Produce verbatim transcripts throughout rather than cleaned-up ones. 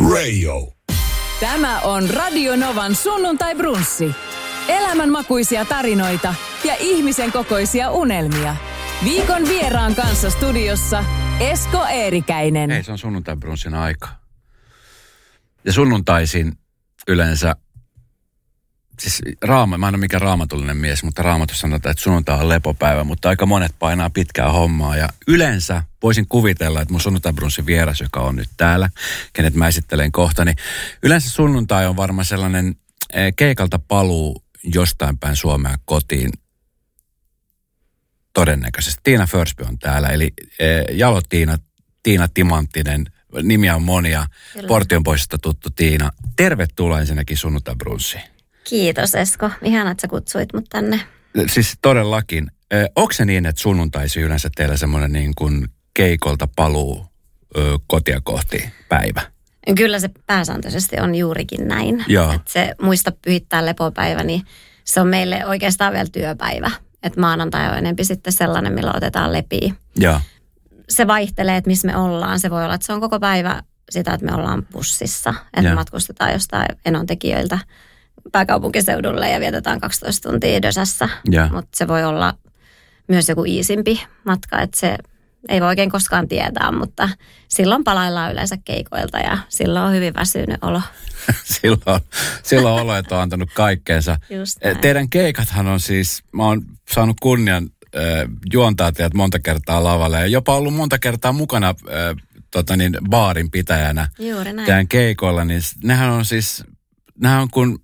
Radio. Tämä on Radio Novan sunnuntai-brunssi. Elämänmakuisia tarinoita ja ihmisen kokoisia unelmia. Viikon vieraan kanssa studiossa Esko Eerikäinen. Hei, se on sunnuntai-brunssin aika. Ja sunnuntaisin yleensä, siis raama, mä en ole mikään raamatullinen mies, mutta raamatussa sanotaan, että sunnuntai on lepopäivä, mutta aika monet painaa pitkää hommaa. Ja yleensä voisin kuvitella, että mun sunnuntai-brunssin vieras, joka on nyt täällä, kenet mä esittelen kohta, niin yleensä sunnuntai on varmaan sellainen keikalta paluu jostain päin Suomea kotiin. Todennäköisesti. Tiina Försby on täällä, eli Jalo Tiina, Tiina Timanttinen, nimiä on monia. Kyllä. Portionpoisista tuttu Tiina. Tervetuloa ensinnäkin sunnuntai-brunssiin. Kiitos Esko. Ihana, että sä kutsuit mut tänne. Siis todellakin. Onko se niin, että sunnuntaisi yleensä teillä semmoinen niin kuin keikolta paluu ö, kotia kohti päivä? Kyllä se pääsääntöisesti on juurikin näin. Joo. Että se muista pyhittää lepopäivä, niin se on meille oikeastaan vielä työpäivä. Että maanantai on enemmän sitten sellainen, millä otetaan lepiä. Joo. Se vaihtelee, että missä me ollaan. Se voi olla, että se on koko päivä sitä, että me ollaan bussissa. Että Joo. matkustetaan jostain enontekijöiltä pääkaupunkiseudulle ja vietetään kaksitoista tuntia Dösässä. Mutta se voi olla myös joku iisimpi matka, että se ei voi oikein koskaan tietää, mutta silloin palaillaan yleensä keikoilta ja silloin on hyvin väsynyt olo. silloin, silloin olo, että on antanut kaikkeensa. Teidän keikathan on siis, mä oon saanut kunnian äh, juontaa teidät monta kertaa lavalle ja jopa ollut monta kertaa mukana äh, tota niin, baarin pitäjänä. Juuri näin. Teidän keikoilla, niin nehän on siis, nehän on kun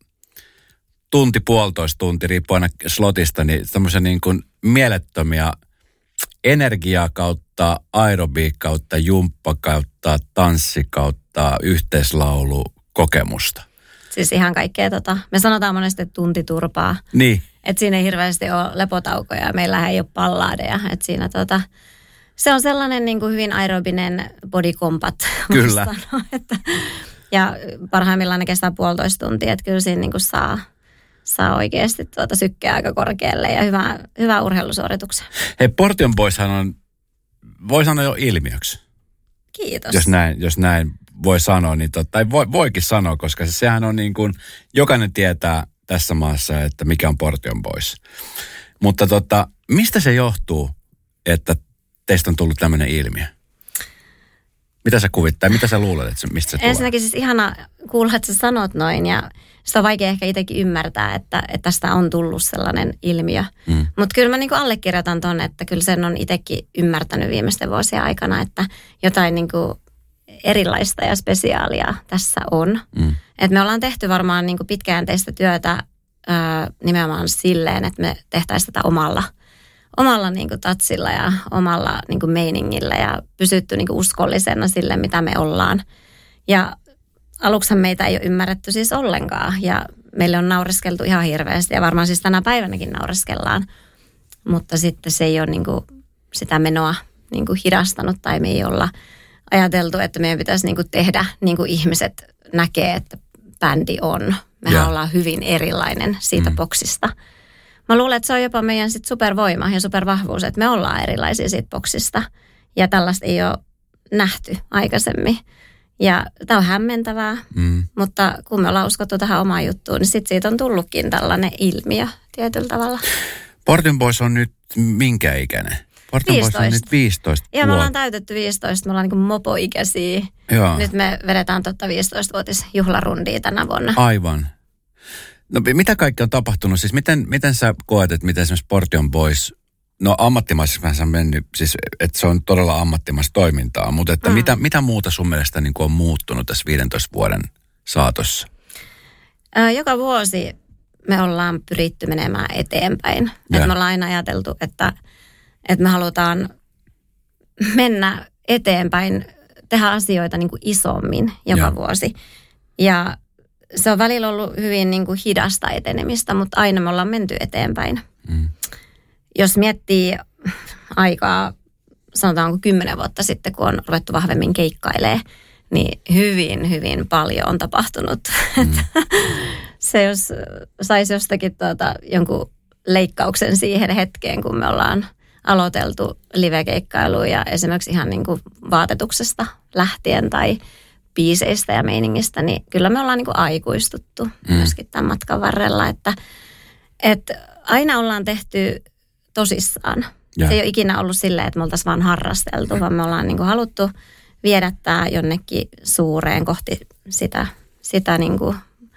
tunti, puolitoista tunti, riippuu aina slotista, niin tämmöisiä niin kuin mielettömiä energiaa kautta, aerobiik kautta, jumppa kautta, tanssi kautta, yhteislaulu, kokemusta. Siis ihan kaikkea tota, me sanotaan monesti tuntiturpaa. Niin. Että siinä ei hirveästi ole lepotaukoja ja meillähän ei ole pallaadeja. Että siinä tota, se on sellainen niin kuin hyvin aerobinen body combat. Kyllä. Sanoa, että, ja parhaimmillaan ne kestää puolitoista tuntia, että kyllä siinä niin kuin saa... saa oikeasti tuota sykkeä aika korkealle ja hyvää, hyvää urheilusuorituksen. Hei, Portion Boyshan on, voi sanoa jo ilmiöksi. Kiitos. Jos näin, jos näin voi sanoa, niin tot, tai voi, voikin sanoa, koska se, sehän on niin kuin, jokainen tietää tässä maassa, että mikä on Portion Boys. Mutta tota, mistä se johtuu, että teistä on tullut tämmöinen ilmiö? Mitä sä kuvittaa? Mitä sä luulet, että mistä se tulee? Ensinnäkin siis ihana kuulla, että sä sanot noin ja sitä on vaikea ehkä itsekin ymmärtää, että, että tästä on tullut sellainen ilmiö. Mm. Mutta kyllä mä niinku allekirjoitan ton, että kyllä sen on itsekin ymmärtänyt viimeisten vuosien aikana, että jotain niinku erilaista ja spesiaalia tässä on. Mm. Että me ollaan tehty varmaan niinku pitkäjänteistä työtä ää, nimenomaan silleen, että me tehtäisiin tätä omalla omalla niin kuin tatsilla ja omalla niin kuin meiningillä ja pysytty niin kuin uskollisena sille, mitä me ollaan. Ja aluksihan meitä ei ole ymmärretty siis ollenkaan ja meille on naureskeltu ihan hirveästi ja varmaan siis tänä päivänäkin naureskellaan. Mutta sitten se ei ole niin kuin sitä menoa niin kuin hidastanut tai me ei olla ajateltu, että meidän pitäisi niin kuin tehdä niin kuin ihmiset näkee, että bändi on. Mehän yeah. ollaan hyvin erilainen siitä mm. boksista. Mä luulen, että se on jopa meidän sit supervoima ja supervahvuus, että me ollaan erilaisia siitä boksista. Ja tällaista ei ole nähty aikaisemmin. Ja tämä on hämmentävää, mm. mutta kun me ollaan uskottu tähän omaan juttuun, niin sitten siitä on tullutkin tällainen ilmiö tietyllä tavalla. Portion Boys on nyt minkä ikäinen? Portion Boys on nyt viisitoista Ja me ollaan täytetty viisitoista, me ollaan niin kuin mopoikäisiä. Joo. Nyt me vedetään totta viisitoistavuotisjuhlarundia tänä vuonna. Aivan. No mitä kaikki on tapahtunut? Siis miten, miten sä koet, että miten esimerkiksi Portion Boys, no ammattimaisessa on mennyt, siis että se on todella ammattimaista toimintaa, mutta että mm. mitä, mitä muuta sun mielestä niin kuin on muuttunut tässä viidentoista vuoden saatossa? Ää, joka vuosi me ollaan pyritty menemään eteenpäin. Että me ollaan aina ajateltu, että, että me halutaan mennä eteenpäin, tehdä asioita niin kuin isommin joka ja. vuosi. Ja se on välillä ollut hyvin niin kuin hidasta etenemistä, mutta aina me ollaan menty eteenpäin. Mm. Jos miettii aikaa, sanotaanko kymmenen vuotta sitten, kun on ruvettu vahvemmin keikkailemaan, niin hyvin, hyvin paljon on tapahtunut. Mm. Se jos saisi jostakin tuota, jonkun leikkauksen siihen hetkeen, kun me ollaan aloiteltu live-keikkailuja ja esimerkiksi ihan niin kuin vaatetuksesta lähtien tai biiseistä ja meiningistä, niin kyllä me ollaan niin kuin aikuistuttu mm. myöskin tämän matkan varrella, että, että aina ollaan tehty tosissaan. Ja. Se ei ole ikinä ollut silleen, että me oltaisiin vaan harrasteltu, mm. vaan me ollaan niin kuin haluttu viedä tämä jonnekin suureen kohti sitä, sitä niin kuin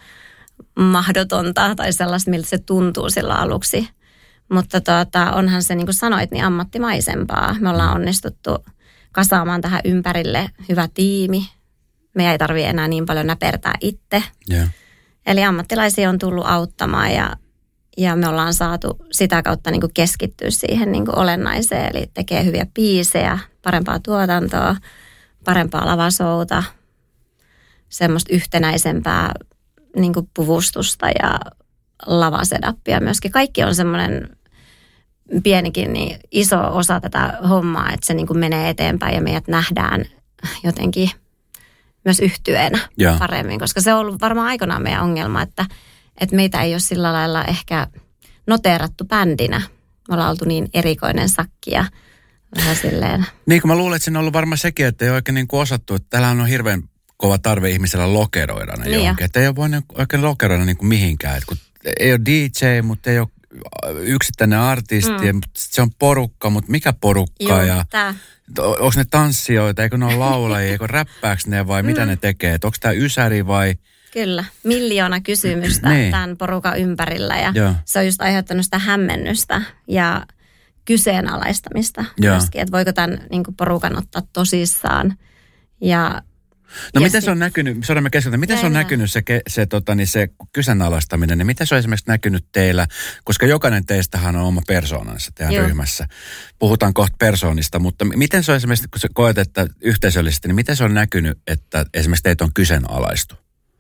mahdotonta tai sellaista, miltä se tuntuu sillä aluksi. Mutta tuota, onhan se, niin kuin sanoit, niin ammattimaisempaa. Me ollaan onnistuttu kasaamaan tähän ympärille hyvä tiimi. Me ei tarvitse enää niin paljon näpertää itse. Yeah. Eli ammattilaisia on tullut auttamaan ja, ja me ollaan saatu sitä kautta niin kuin keskittyä siihen niin kuin olennaiseen. Eli tekee hyviä biisejä, parempaa tuotantoa, parempaa lavasouta, semmoista yhtenäisempää niin kuin puvustusta ja lavasedappia myöskin. Kaikki on semmoinen pienikin niin iso osa tätä hommaa, että se niin kuin menee eteenpäin ja meidät nähdään jotenkin myös yhtyenä yeah. paremmin, koska se on ollut varmaan aikanaan meidän ongelma, että, että meitä ei ole sillä lailla ehkä noteerattu bändinä. Me ollaan oltu niin erikoinen sakki ja vähän silleen. Niin kuin mä luulen, että siinä on ollut varmaan sekin, että ei ole oikein niin kuin osattu, että täällä on hirveän kova tarve ihmisellä lokeroida ne niin johonkin. Että ei ole voinut oikein lokeroida niin kuin mihinkään. Että kun ei ole D J, mutta ei ole yksittäinen artisti, mm. se on porukka, mutta mikä porukka? Joo, ja onko ne tanssijoita, eikö ne ole laulajia, eikö räppääks ne vai mm. mitä ne tekee? Onko tämä ysäri vai? Kyllä, miljoona kysymystä niin. tämän porukan ympärillä ja Joo. se on just aiheuttanut sitä hämmennystä ja kyseenalaistamista Joo. myöskin, että voiko tämän niin kuin porukan ottaa tosissaan ja No miten se on näkynyt, sorry mä keskeytän, miten se on näkynyt se, se, tota, niin se kyseenalaistaminen, niin miten se on esimerkiksi näkynyt teillä, koska jokainen teistähän on oma persoonansa teidän Joo. ryhmässä. Puhutaan kohta persoonista, mutta miten se on esimerkiksi, kun sä koet, että yhteisöllisesti, niin miten se on näkynyt, että esimerkiksi teitä on kyseenalaistu?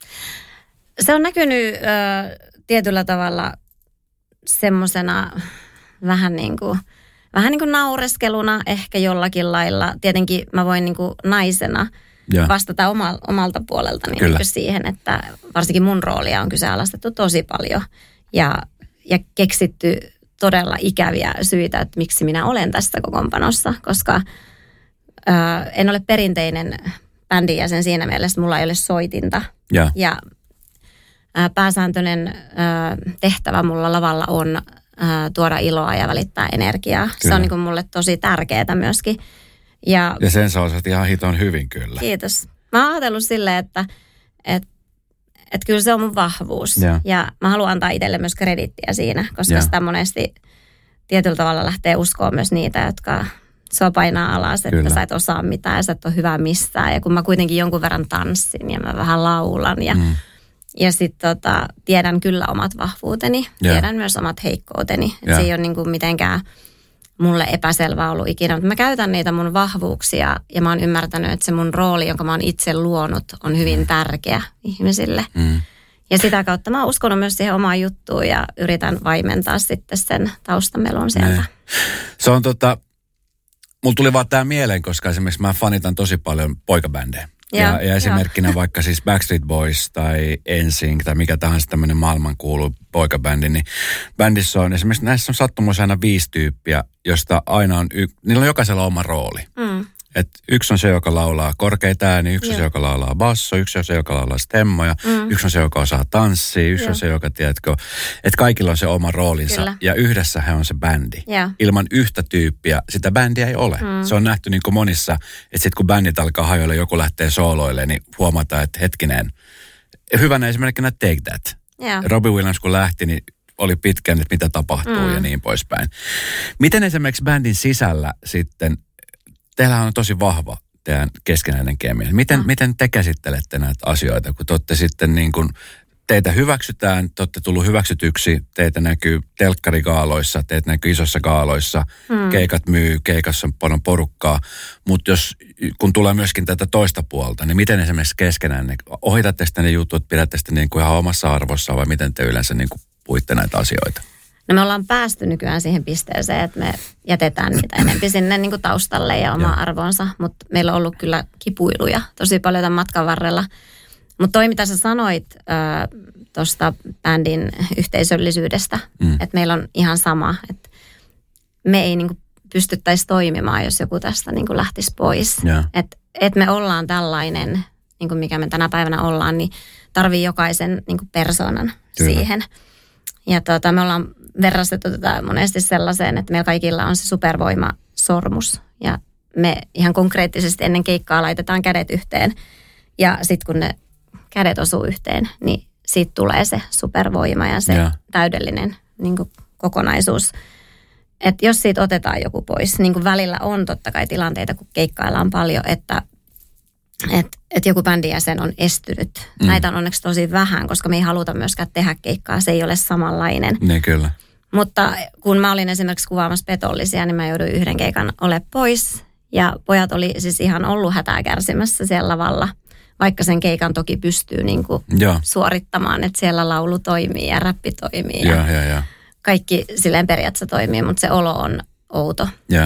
Se on näkynyt ö, tietyllä tavalla semmoisena vähän niin kuin, vähän niin kuin naureskeluna ehkä jollakin lailla. Tietenkin mä voin niin kuin naisena ja. vastata oma, omalta puoleltani niin siihen, että varsinkin mun roolia on kyseenalaistettu tosi paljon ja, ja keksitty todella ikäviä syitä, että miksi minä olen tässä kokoonpanossa, koska ää, en ole perinteinen bändin jäsen siinä mielessä, mulla ei ole soitinta ja, ja ää, pääsääntöinen ää, tehtävä mulla lavalla on ää, tuoda iloa ja välittää energiaa. Kyllä. Se on niin kuin mulle tosi tärkeää myöskin. Ja, ja sen sä osaat ihan hiton hyvin kyllä. Kiitos. Mä oon ajatellut silleen, että et, et kyllä se on mun vahvuus. Ja, ja mä haluan antaa itselle myös kredittiä siinä, koska ja. sitä monesti tietyllä tavalla lähtee uskoa myös niitä, jotka sua painaa alas, että kyllä. sä et osaa mitään ja sä et ole hyvä missään. Ja kun mä kuitenkin jonkun verran tanssin ja mä vähän laulan ja, mm. ja sitten tota, tiedän kyllä omat vahvuuteni, ja. tiedän myös omat heikkouteni. Että se ei ole niin kuin mitenkään mulle epäselvää ollut ikinä, mutta mä käytän niitä mun vahvuuksia ja mä oon ymmärtänyt, että se mun rooli, jonka mä oon itse luonut, on hyvin mm. tärkeä ihmisille. Mm. Ja sitä kautta mä oon uskonut myös siihen omaan juttuun ja yritän vaimentaa sitten sen taustamelun sieltä. Ne. Se on tota, mulla tuli vaan tää mieleen, koska esimerkiksi mä fanitan tosi paljon poikabändejä. Ja, ja, ja esimerkkinä jo. vaikka siis Backstreet Boys tai N Sync tai mikä tahansa tämmöinen maailmankuulu poikabändi, niin bändissä on esimerkiksi näissä on sattumoissa aina viisi tyyppiä, josta aina on, y- niillä on jokaisella oma rooli. Mm. Et yksi on se, joka laulaa korkeita ääniä, yksi Joo. on se, joka laulaa basso, yksi on se, joka laulaa stemmoja, mm. yksi on se, joka osaa tanssia, yksi Joo. on se, joka, tiedätkö, että kaikilla on se oma roolinsa. Kyllä. Ja yhdessä he on se bändi. Joo. Ilman yhtä tyyppiä sitä bändiä ei ole. Mm. Se on nähty niin kuin monissa, että sitten kun bändit alkaa hajoilla, joku lähtee sooloille, niin huomataan, että hetkinen, hyvänä esimerkkinä Take That. Joo. Robbie Williams kun lähti, niin oli pitkään, että mitä tapahtuu mm. ja niin poispäin. Miten esimerkiksi bändin sisällä sitten, teillähän on tosi vahva teidän keskenäinen kemia. Miten, mm. miten te käsittelette näitä asioita, kun te olette sitten niin kuin, teitä hyväksytään, te olette tullut hyväksytyksi, teitä näkyy telkkarikaaloissa, teitä näkyy isossa kaaloissa, mm. keikat myy, keikassa on paljon porukkaa, mutta jos, kun tulee myöskin tätä toista puolta, niin miten esimerkiksi keskenään, ne, ohitatte sitten ne jutut, pidätte sitten niin kuin ihan omassa arvossa vai miten te yleensä niin kuin puitte näitä asioita? No me ollaan päästy nykyään siihen pisteeseen, että me jätetään niitä enemmän sinne niin kuin taustalle ja omaan arvoonsa, mutta meillä on ollut kyllä kipuiluja tosi paljon tämän matkan varrella. Mutta toi, mitä sä sanoit äh, tuosta bändin yhteisöllisyydestä, mm. että meillä on ihan sama, että me ei niin kuin pystyttäisi toimimaan, jos joku tästä niin kuin lähtisi pois. Yeah. Että et me ollaan tällainen niin kuin mikä me tänä päivänä ollaan, niin tarvii jokaisen niin kuin persoonan Kyllä. siihen. Ja tota, me ollaan verrastettu tätä monesti sellaiseen, että meillä kaikilla on se supervoimasormus. Ja me ihan konkreettisesti ennen keikkaa laitetaan kädet yhteen. Ja sitten kun ne kädet osuu yhteen, niin siitä tulee se supervoima ja se yeah. täydellinen niin kuin kokonaisuus. Että jos siitä otetaan joku pois, niin kuin välillä on totta kai tilanteita, kun keikkaillaan paljon, että et, et joku bändin jäsen on estynyt. Mm. Näitä on onneksi tosi vähän, koska me ei haluta myöskään tehdä keikkaa. Se ei ole samanlainen. Ne kyllä. Mutta kun mä olin esimerkiksi kuvaamassa Petollisia, niin mä jouduin yhden keikan ole pois. Ja pojat oli siis ihan ollut hätää kärsimässä siellä lavalla. Vaikka sen keikan toki pystyy niin kuin suorittamaan, että siellä laulu toimii ja räppi toimii. Ja, ja, ja, ja. Kaikki silleen periaatteessa toimii, mutta se olo on outo. Ja.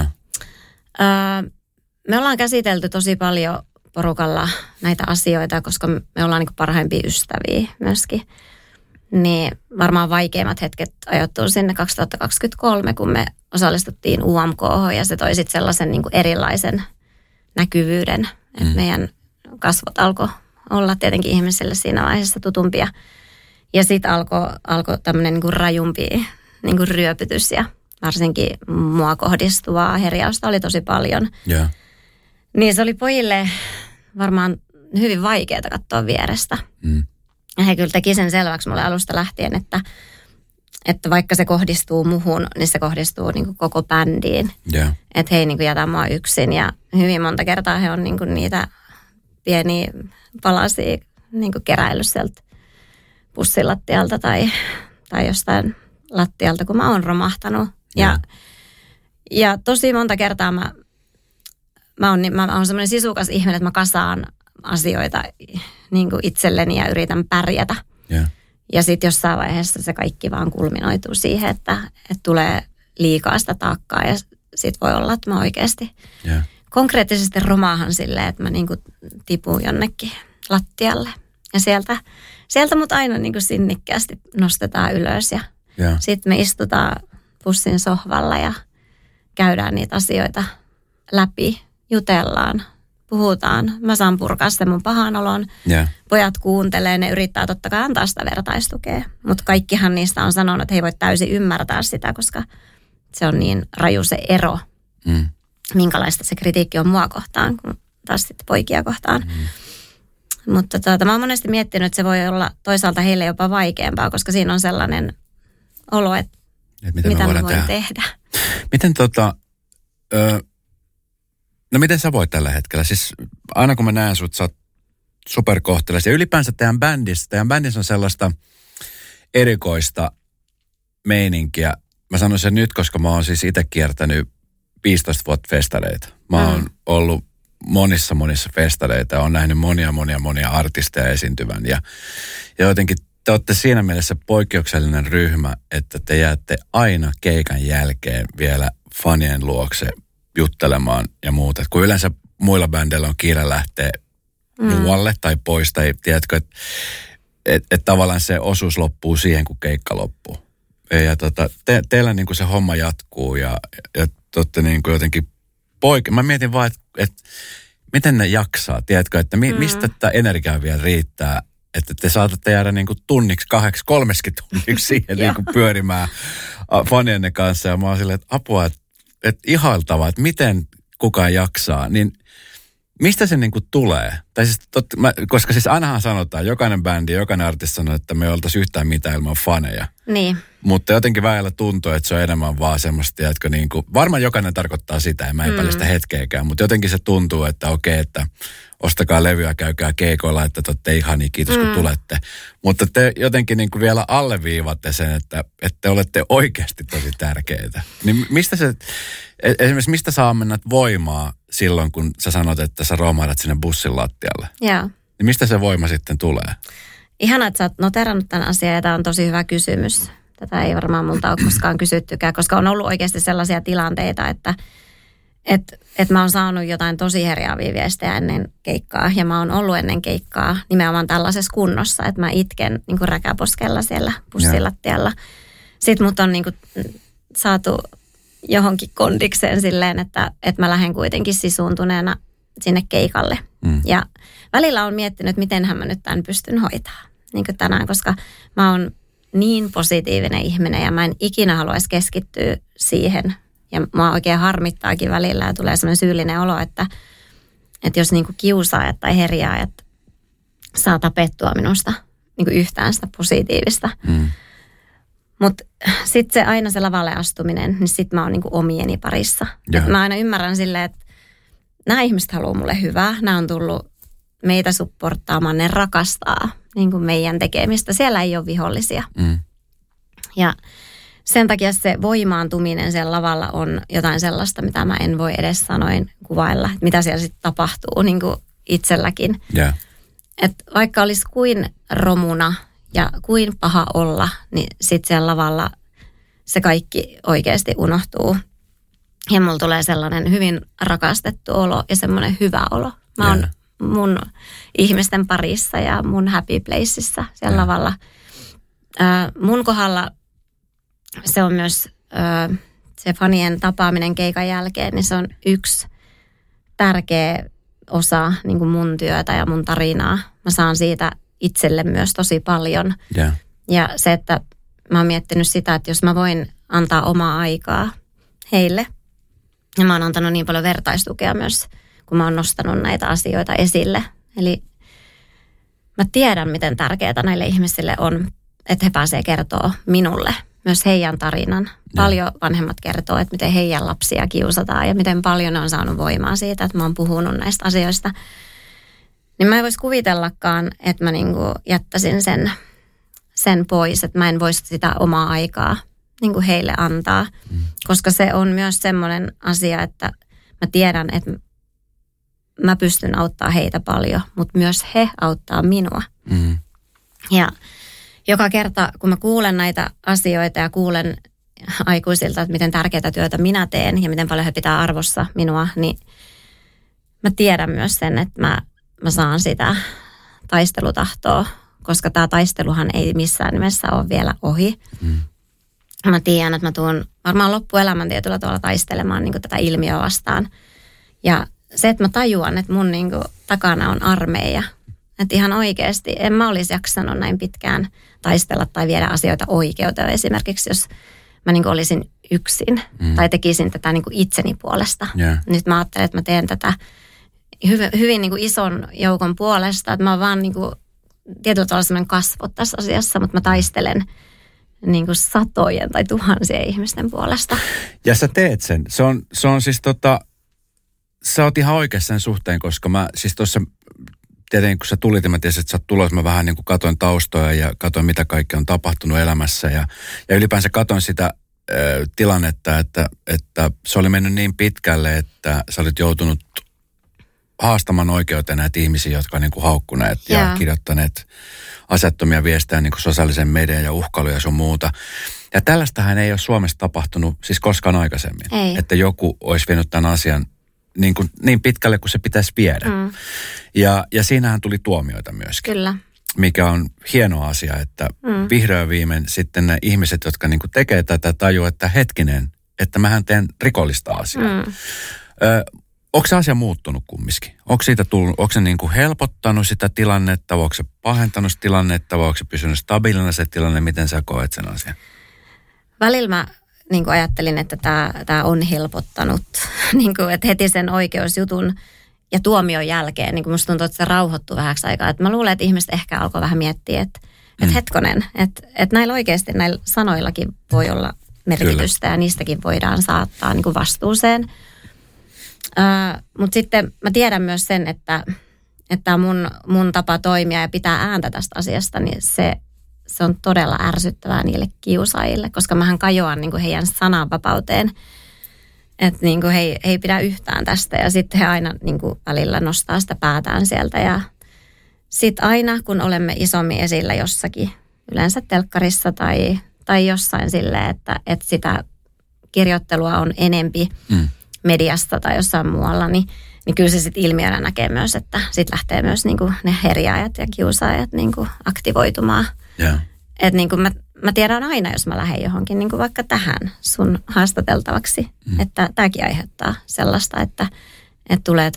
Öö, me ollaan käsitelty tosi paljon porukalla näitä asioita, koska me ollaan niin kuin parhaimpia ystäviä myöskin. Niin varmaan vaikeimmat hetket ajoittuu sinne kaksituhattakaksikymmentäkolme, kun me osallistuttiin U M K:hon ja se toi sitten sellaisen niin kuin erilaisen näkyvyyden, että mm. meidän kasvot alkoi olla tietenkin ihmisille siinä vaiheessa tutumpia. Ja sitten alkoi alko tämmöinen niin kuin rajumpi niin kuin ryöpytys ja varsinkin mua kohdistuvaa herjausta oli tosi paljon. Yeah. Niin se oli pojille varmaan hyvin vaikeaa katsoa vierestä. Mm. Ja he kyllä teki sen selväksi mulle alusta lähtien, että, että vaikka se kohdistuu muhun, niin se kohdistuu niin kuin koko bändiin. Yeah. Että he ei niin kuin jätä mua yksin ja hyvin monta kertaa he on niin kuin niitä pieniä palasia niin kuin keräillyt sieltä pussilattialta tai, tai jostain lattialta, kun mä oon romahtanut. Yeah. Ja, ja tosi monta kertaa mä, mä oon, mä oon semmoinen sisukas ihminen, että mä kasaan asioita niin kuin itselleni ja yritän pärjätä. Yeah. Ja sitten jossain vaiheessa se kaikki vaan kulminoituu siihen, että, että tulee liikaa sitä taakkaa ja sit voi olla, että mä oikeasti yeah. konkreettisesti romaahan silleen, että mä niin kuin tipun jonnekin lattialle. Ja sieltä, sieltä mut aina niin kuin sinnikkäästi nostetaan ylös ja yeah. sitten me istutaan pussin sohvalla ja käydään niitä asioita läpi, jutellaan, puhutaan. Mä saan purkaa sen mun pahan olon. Yeah. Pojat kuuntelee, ne yrittää totta kai antaa sitä vertaistukea. Mutta kaikkihan niistä on sanonut, että he ei voi täysin ymmärtää sitä, koska se on niin raju se ero, mm. minkälaista se kritiikki on mua kohtaan, kun taas sitten poikia kohtaan. Mm. Mutta tuota, mä oon monesti miettinyt, että se voi olla toisaalta heille jopa vaikeampaa, koska siinä on sellainen olo, että Et mitä, mitä me mä voin tehdä. tehdä. Miten tota, ö, no miten sä voit tällä hetkellä? Siis aina kun mä näen sut, sä oot superkohteles. Ja ylipäänsä teidän bändissä, teidän bändissä on sellaista erikoista meininkiä. Mä sanon sen nyt, koska mä oon siis itse kiertänyt viisitoista vuotta festareita. Mä oon mm. ollut monissa monissa festareita. Oon nähnyt monia monia monia artisteja esiintyvän. Ja, ja jotenkin te olette siinä mielessä poikkeuksellinen ryhmä, että te jäätte aina keikan jälkeen vielä fanien luokse juttelemaan ja muuta. Et kun yleensä muilla bändeillä on kiire lähteä mm. muualle tai pois, tai tiedätkö, että et, et tavallaan se osuus loppuu siihen, kun keikka loppuu. Ja tota, te, teillä niin kuin se homma jatkuu ja, ja te olette niin kuin jotenkin poike. Mä mietin vaan, että et, miten ne jaksaa, tiedätkö, että mi, mm. mistä tätä energiaa vielä riittää, että te saatatte jäädä niin kuin tunniksi, kahdeksi, kolmeskin tunniksi siihen niin kuin pyörimään fanienne kanssa. Ja mä oon silleen, että apua, että, että ihailtavaa, että miten kukaan jaksaa, niin mistä se niin kuin tulee? Tai siis, tot, mä, koska siis ainahan sanotaan, jokainen bändi, jokainen artisti sanoo, että me ei oltaisi yhtään mitään ilman faneja. Niin. Mutta jotenkin väillä tuntuu, että se on enemmän vaan semmoista, tiedätkö, niin kuin, varmaan jokainen tarkoittaa sitä, ja mä en mm. sitä hetkeäkään, mutta jotenkin se tuntuu, että okei, että ostakaa levyä, käykää keikoilla, että te olette ihania, kiitos mm. kun tulette. Mutta te jotenkin niin kuin vielä alleviivatte sen, että, että te olette oikeasti tosi tärkeitä. Niin mistä se, esimerkiksi mistä saa mennä voimaa silloin, kun sä sanot, että sä romahdat sinne bussin lattialle? Joo. Niin mistä se voima sitten tulee? Ihana, että sä oot noterannut tämän asian ja tämä on tosi hyvä kysymys. Tätä ei varmaan multa ole koskaan kysyttykään, koska on ollut oikeasti sellaisia tilanteita, että et, et mä oon saanut jotain tosi herjaavia viestejä ennen keikkaa ja mä oon ollut ennen keikkaa nimenomaan tällaisessa kunnossa, että mä itken niin kuin räkäposkella siellä bussilattialla. Sitten mut on niin kuin saatu johonkin kondikseen silleen, että, että mä lähden kuitenkin sisuuntuneena sinne keikalle. Mm. Ja välillä on miettinyt, mitenhän mä nyt tämän pystyn hoitamaan, niin kuin tänään, koska mä oon niin positiivinen ihminen ja mä en ikinä haluaisi keskittyä siihen. Ja mua oikein harmittaakin välillä ja tulee sellainen syyllinen olo, että, että jos niin kuin kiusaajat tai herjaajat saa tapettua minusta niin kuin yhtään sitä positiivista. Mm. Mutta sitten se aina se lavalle astuminen, niin sitten mä oon niin kuin omieni parissa. Mä aina ymmärrän silleen, että nämä ihmiset haluaa mulle hyvää. Nämä on tullut meitä supporttaamaan, ne rakastaa niin kuin meidän tekemistä. Siellä ei ole vihollisia. Mm. Ja sen takia se voimaantuminen siellä lavalla on jotain sellaista, mitä mä en voi edes sanoin kuvailla. Että mitä siellä sitten tapahtuu niin kuin itselläkin. Yeah. Että vaikka olisi kuin romuna ja kuin paha olla, niin sitten siellä lavalla se kaikki oikeasti unohtuu. Ja mulla tulee sellainen hyvin rakastettu olo ja semmoinen hyvä olo. Mä oon yeah. mun ihmisten parissa ja mun happy placeissa siellä yeah. lavalla. Äh, mun kohdalla se on myös äh, se fanien tapaaminen keikan jälkeen, niin se on yksi tärkeä osa niin kuin mun työtä ja mun tarinaa. Mä saan siitä itselle myös tosi paljon. Yeah. Ja se, että mä oon miettinyt sitä, että jos mä voin antaa omaa aikaa heille, ja mä oon antanut niin paljon vertaistukea myös, kun mä oon nostanut näitä asioita esille. Eli mä tiedän, miten tärkeää näille ihmisille on, että he pääsee kertoa minulle myös heidän tarinan. Paljon vanhemmat kertoo, että miten heidän lapsia kiusataan ja miten paljon ne on saanut voimaa siitä, että mä oon puhunut näistä asioista. Niin mä en voisi kuvitellakaan, että mä niinku jättäisin sen, sen pois, että mä en voisi sitä omaa aikaa niinku heille antaa. Mm. Koska se on myös semmoinen asia, että mä tiedän, että mä pystyn auttaa heitä paljon, mutta myös he auttaa minua. Mm. Ja joka kerta, kun mä kuulen näitä asioita ja kuulen aikuisilta, että miten tärkeää työtä minä teen ja miten paljon he pitää arvossa minua, niin mä tiedän myös sen, että mä, mä saan sitä taistelutahtoa, koska tämä taisteluhan ei missään nimessä ole vielä ohi. Mm. Mä tiedän, että mä tuun varmaan loppuelämän tietyllä tavalla taistelemaan niin kuin tätä ilmiöä vastaan. Ja se, että mä tajuan, että mun niin kuin takana on armeija. Että ihan oikeasti en mä olisi jaksanut näin pitkään taistella tai viedä asioita oikeuteen. Esimerkiksi jos mä niin kuin olisin yksin mm. tai tekisin tätä niin kuin itseni puolesta. Yeah. Nyt mä ajattelen, että mä teen tätä hyvin, hyvin niin kuin ison joukon puolesta. Että mä oon vaan niin kuin tietyllä tavalla sellainen kasvot tässä asiassa, mutta mä taistelen niin kuin satojen tai tuhansien ihmisten puolesta. Ja sä teet sen. Se on, se on siis tota, sä oot ihan oikeassa sen suhteen, koska mä siis tuossa tietenkin kun sä tulit ja mä tiesin, että sä oot tulossa, mä vähän niin kuin katoin taustoja ja katoin mitä kaikkea on tapahtunut elämässä ja, ja ylipäänsä katoin sitä äh, tilannetta, että, että se oli mennyt niin pitkälle, että sä olit joutunut haastamaan oikeuteen näitä ihmisiä, jotka on niin kuin haukkuneet ja, ja kirjoittaneet asettomia viestejä niin kuin sosiaalisen median ja uhkailuja ja sun muuta. Ja tällaistähän ei ole Suomessa tapahtunut siis koskaan aikaisemmin. Ei. Että joku olisi vienyt tämän asian niin, kuin, niin pitkälle kuin se pitäisi viedä. Mm. Ja, ja siinähän tuli tuomioita myöskin. Kyllä. Mikä on hieno asia, että mm. vihdoin viimein sitten ne ihmiset, jotka niin kuin tekee tätä, tajuaa, että hetkinen, että mähän teen rikollista asiaa. Mm. Ö, Onko se asia muuttunut kumminkin? Onko siitä tullut, onko se niin kuin helpottanut sitä tilannetta, vai onko se pahentanut sitä tilannetta, vai onko se pysynyt stabiilina se tilanne? Miten sä koet sen asian? Välillä mä niin kuin ajattelin, että tämä, tämä on helpottanut. niin kuin, että heti sen oikeusjutun ja tuomion jälkeen, niin kuin musta tuntuu, että se rauhoittui vähäksi aikaa. Että mä luulen, että ihmiset ehkä alkoi vähän miettiä, että, mm. että hetkonen, että, että näillä oikeasti, näillä sanoillakin voi olla merkitystä. Kyllä. Ja niistäkin voidaan saattaa niin kuin vastuuseen. Uh, mutta sitten mä tiedän myös sen, että, että mun, mun tapa toimia ja pitää ääntä tästä asiasta, niin se, se on todella ärsyttävää niille kiusaajille, koska mähän kajoan niin kuin heidän sananvapauteen, että niin kuin he, he ei pidä yhtään tästä ja sitten he aina niin kuin välillä nostaa sitä päätään sieltä ja sitten aina kun olemme isommin esillä jossakin, yleensä telkkarissa tai, tai jossain silleen, että, että sitä kirjoittelua on enempi, mm. mediasta tai jossain muualla, niin, niin kyllä se sitten ilmiönä näkee myös, että sitten lähtee myös niinku ne herjaajat ja kiusaajat niinku aktivoitumaan. Yeah. Että niinku mä, mä tiedän aina, jos mä lähden johonkin niinku vaikka tähän sun haastateltavaksi, mm. että tämäkin aiheuttaa sellaista, että, että tulee tosi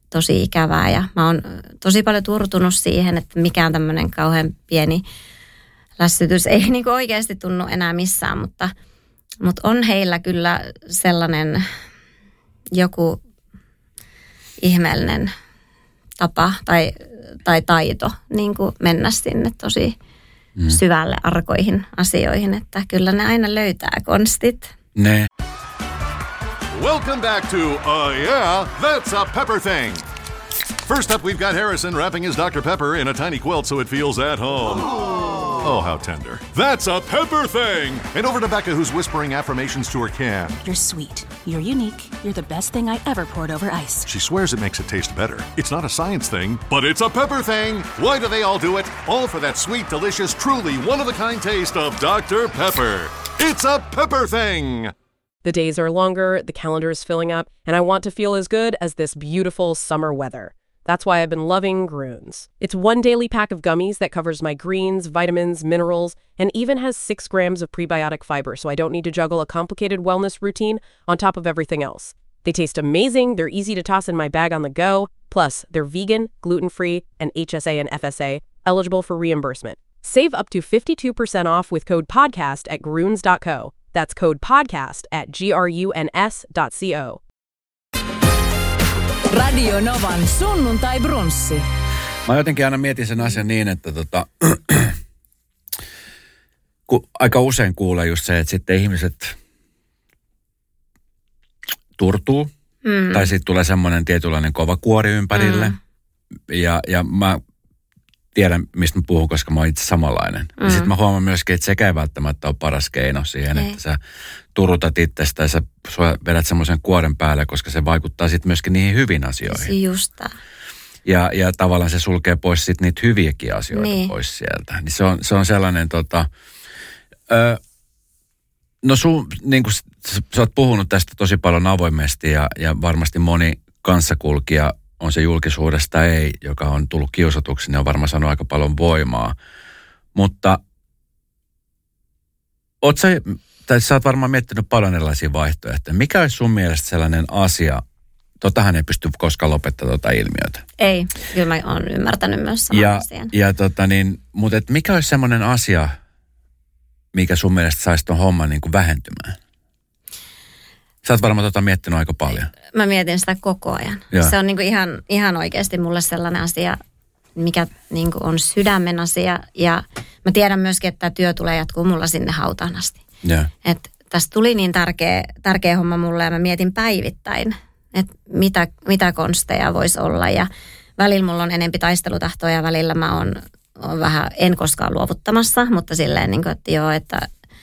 tosi ikävää ja mä oon tosi paljon turtunut siihen, että mikään tämmöinen kauhean pieni lässytys ei niin kuin oikeasti tunnu enää missään, mutta, mutta on heillä kyllä sellainen joku ihmeellinen tapa tai, tai taito niin kuin mennä sinne tosi mm. syvälle arkoihin asioihin, että kyllä ne aina löytää konstit. Ne. Welcome back to Uh Yeah, That's a Pepper Thing. First up, we've got Harrison wrapping his Doctor Pepper in a tiny quilt so it feels at home. Oh, how tender. That's a Pepper Thing! And over to Becca, who's whispering affirmations to her can. You're sweet. You're unique. You're the best thing I ever poured over ice. She swears it makes it taste better. It's not a science thing, but it's a Pepper Thing! Why do they all do it? All for that sweet, delicious, truly one-of-a-kind taste of Doctor Pepper. It's a Pepper Thing! The days are longer, the calendar is filling up, and I want to feel as good as this beautiful summer weather. That's why I've been loving Grüns. It's one daily pack of gummies that covers my greens, vitamins, minerals, and even has six grams of prebiotic fiber, so I don't need to juggle a complicated wellness routine on top of everything else. They taste amazing, they're easy to toss in my bag on the go, plus they're vegan, gluten-free, and H S A and F S A, eligible for reimbursement. Save up to fifty-two percent off with code PODCAST at gruns dot co. That's code PODCAST at gruns dot co. Radio Novan sunnuntai brunssi. Mä jotenkin aina mietin sen asian niin, että tota, ku, aika usein kuulee just se, että sitten ihmiset turtuu. Mm. Tai sitten tulee semmoinen tietynlainen kova kuori ympärille. Mm. Ja, ja mä tiedän, mistä mä puhun, koska mä oon itse samanlainen. Mm. Ja sitten mä huomaan myöskin, että sekä ei välttämättä ole paras keino siihen, ei. Että sä turutat itsestä ja sä vedät semmoisen kuoren päälle, koska se vaikuttaa sitten myöskin niihin hyviin asioihin. Just tämä. Ja, ja tavallaan se sulkee pois sitten niitä hyviäkin asioita niin. pois sieltä. Niin se on, se on sellainen tota... Ö, no sun, niin kuin sä oot puhunut tästä tosi paljon avoimesti ja, ja varmasti moni kanssakulkija on se julkisuudesta ei, joka on tullut kiusatuksi, niin on varmaan saanut aika paljon voimaa. Mutta oot sä, tai sä oot varmaan miettinyt paljon erilaisia vaihtoehtoja. Mikä olisi sun mielestä sellainen asia, totahan ei pysty koskaan lopettamaan tuota ilmiötä? Ei, kyllä mä oon ymmärtänyt myös saman ja, asian. Ja tota niin, mutta et mikä olisi sellainen asia, mikä sun mielestä saisi ton homman niin kuin vähentymään? Sä oot varmaan tota miettinyt aika paljon. Mä mietin sitä koko ajan. Ja. Se on niinku ihan, ihan oikeasti mulle sellainen asia, mikä niinku on sydämen asia. Ja mä tiedän myöskin, että tämä työ tulee jatkuu mulla sinne hautaan asti. Ja. Et tästä tuli niin tärkeä, tärkeä homma mulle ja mä mietin päivittäin, että mitä, mitä konsteja voisi olla. Ja välillä mulla on enempi taistelutahtoa ja välillä mä oon, oon vähän, en koskaan luovuttamassa, mutta silleen niin kuin, että joo, että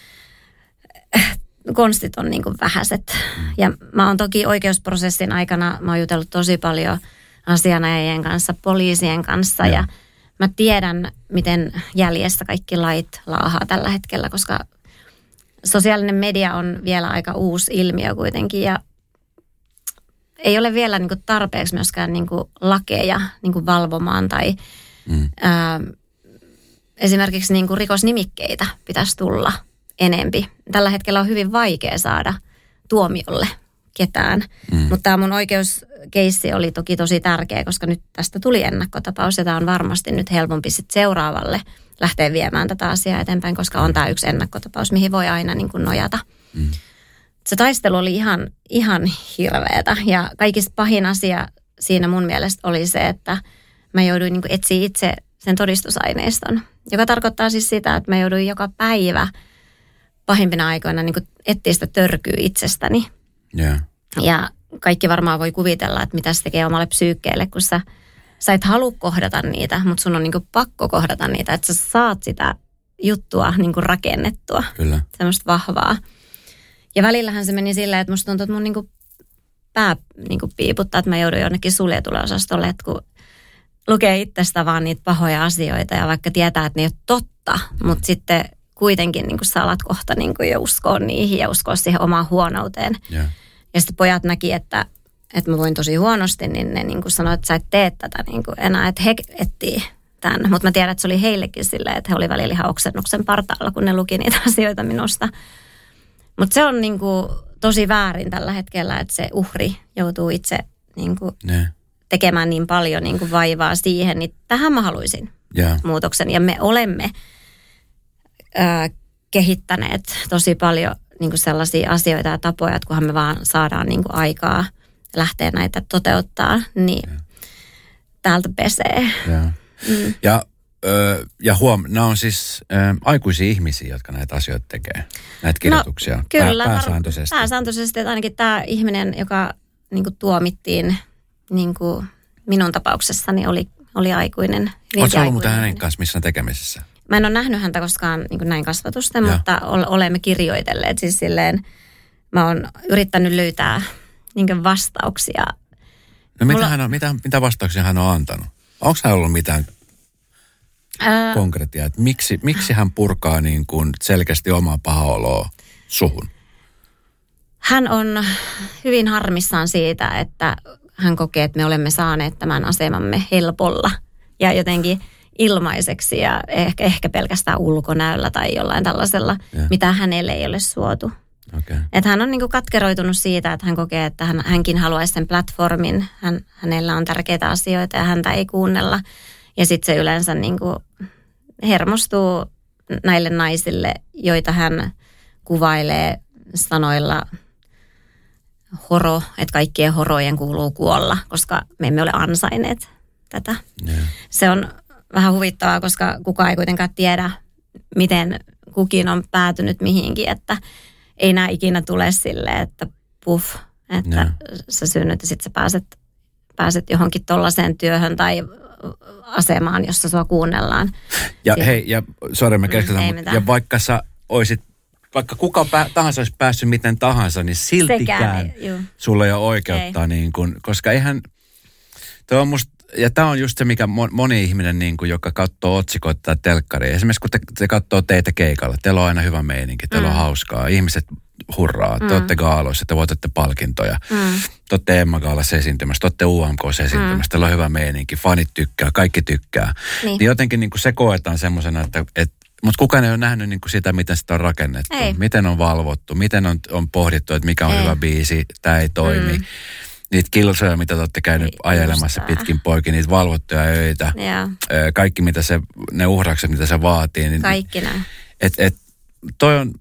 konstit on niin kuin vähäiset. Ja mä oon toki oikeusprosessin aikana, mä oon jutellut tosi paljon asianajajien kanssa, poliisien kanssa ja. ja mä tiedän, miten jäljessä kaikki lait laahaa tällä hetkellä, koska sosiaalinen media on vielä aika uusi ilmiö kuitenkin ja ei ole vielä niin kuin tarpeeksi myöskään niin kuin lakeja niin kuin valvomaan tai mm. ää, esimerkiksi niin kuin rikosnimikkeitä pitäisi tulla enempi. Tällä hetkellä on hyvin vaikea saada tuomiolle ketään, mm. mutta tämä mun oikeuskeissi oli toki tosi tärkeä, koska nyt tästä tuli ennakkotapaus ja tämä on varmasti nyt helpompi sitten seuraavalle lähteä viemään tätä asiaa eteenpäin, koska on tämä yksi ennakkotapaus, mihin voi aina niin kuin nojata. Mm. Se taistelu oli ihan, ihan hirveetä ja kaikista pahin asia siinä mun mielestä oli se, että mä jouduin niin kuin etsiä itse sen todistusaineiston, joka tarkoittaa siis sitä, että mä jouduin joka päivä pahimpina aikoina niin kuin etsiä sitä törkyä itsestäni. Yeah. Ja kaikki varmaan voi kuvitella, että mitä se tekee omalle psyykkeelle, kun sä, sä et halua kohdata niitä, mutta sun on niin kuin pakko kohdata niitä, että sä saat sitä juttua niin kuin rakennettua. Kyllä. Semmoista vahvaa. Ja välillähän se meni silleen, että musta tuntuu, että mun niin kuin pää niin kuin piiputtaa, että mä joudun jonnekin suljetulle osastolle, että kun lukee itsestä vaan niitä pahoja asioita ja vaikka tietää, että ne ei ole totta, mm. mutta sitten kuitenkin niin kuin sä alat kohta niin kuin jo uskoa niihin ja uskoa siihen omaan huonouteen. Yeah. Ja sitten pojat näki, että, että mä voin tosi huonosti, niin ne niin kuin sanoi, että sä et tee tätä niin kuin enää, että he etsii tämän. Mutta mä tiedän, että se oli heillekin silleen, että he oli välillä ihan oksennuksen partaalla, kun ne luki niitä asioita minusta. Mutta se on niin kuin tosi väärin tällä hetkellä, että se uhri joutuu itse niin kuin yeah. tekemään niin paljon niin kuin vaivaa siihen, niin tähän mä haluaisin yeah. muutoksen. Ja me olemme ö, kehittäneet tosi paljon niin kuin sellaisia asioita ja tapoja, että kunhan me vaan saadaan niin kuin aikaa lähteä näitä toteuttaa, niin yeah. täältä pesee. Yeah. Mm. Ja, ö, ja huom, nämä on siis ö, aikuisia ihmisiä, jotka näitä asioita tekee, näitä kirjoituksia no, kyllä, pää, pääsääntöisesti. Pääsääntöisesti, että ainakin tämä ihminen, joka niin kuin tuomittiin niin kuin minun tapauksessani, oli, oli aikuinen. Oletko ollut muuten hänen kanssa missä tekemisissä? Mä en ole nähnyt häntä koskaan niin kuin näin kasvatusten, ja. mutta olemme kirjoitelleet. Siis silleen, mä oon yrittänyt löytää niin kuin vastauksia. No mitä, Mulla... hän on, mitä, mitä vastauksia hän on antanut? Onko hän ollut mitään Ää... konkretiaa? Että miksi, miksi hän purkaa niin kuin selkeästi omaa pahaoloa suhun? Hän on hyvin harmissaan siitä, että hän kokee, että me olemme saaneet tämän asemamme helpolla ja jotenkin ilmaiseksi ja ehkä, ehkä pelkästään ulkonäöllä tai jollain tällaisella, yeah. mitä hänelle ei ole suotu. Okay. Että hän on niin kuin katkeroitunut siitä, että hän kokee, että hän, hänkin haluaisi sen platformin. Hän, hänellä on tärkeitä asioita ja häntä ei kuunnella. Ja sitten se yleensä niin kuin hermostuu näille naisille, joita hän kuvailee sanoilla horo, että kaikkien horojen kuuluu kuolla, koska me emme ole ansainneet tätä. Yeah. Se on vähän huvittavaa, koska kukaan ei kuitenkaan tiedä, miten kukin on päätynyt mihinkin, että ei nämä ikinä tule silleen, että puff, että yeah. sä synnyt ja sitten sä pääset, pääset johonkin tollaiseen työhön tai asemaan, jossa sua kuunnellaan. Ja Siin... hei, ja sori mä keskitän, mm, ja vaikka sä oisit, vaikka kuka pä, tahansa olisi päässyt miten tahansa, niin siltikään sulla ei ole oikeutta, ei. Niin kun, koska eihän, toi on musta, ja tämä on just se, mikä moni ihminen, niin kun, joka katsoo otsikoita tai telkkaria. Esimerkiksi kun te, te katsoo teitä keikalla, teillä on aina hyvä meininki, teillä mm. on hauskaa, ihmiset hurraa, mm. te olette gaaloissa, te voitatte palkintoja, mm. te olette Emma Gaalassa esiintymässä, te olette U M K:ssa esiintymässä, mm. teillä on hyvä meininki, fanit tykkää, kaikki tykkää. Niin, niin jotenkin niin se koetaan semmoisena, että, että mutta kukaan ei ole nähnyt niin sitä, miten sitä on rakennettu, ei. Miten on valvottu, miten on, on pohdittu, että mikä on ei. Hyvä biisi, tämä ei toimi. Mm. Niitä kilsoja, mitä te olette käynyt ei, ajelemassa pitkin poikin, niitä valvottuja öitä, ja. Kaikki mitä se, ne uhraukset, mitä se vaatii. Niin, kaikki näin. Et, et, toi on,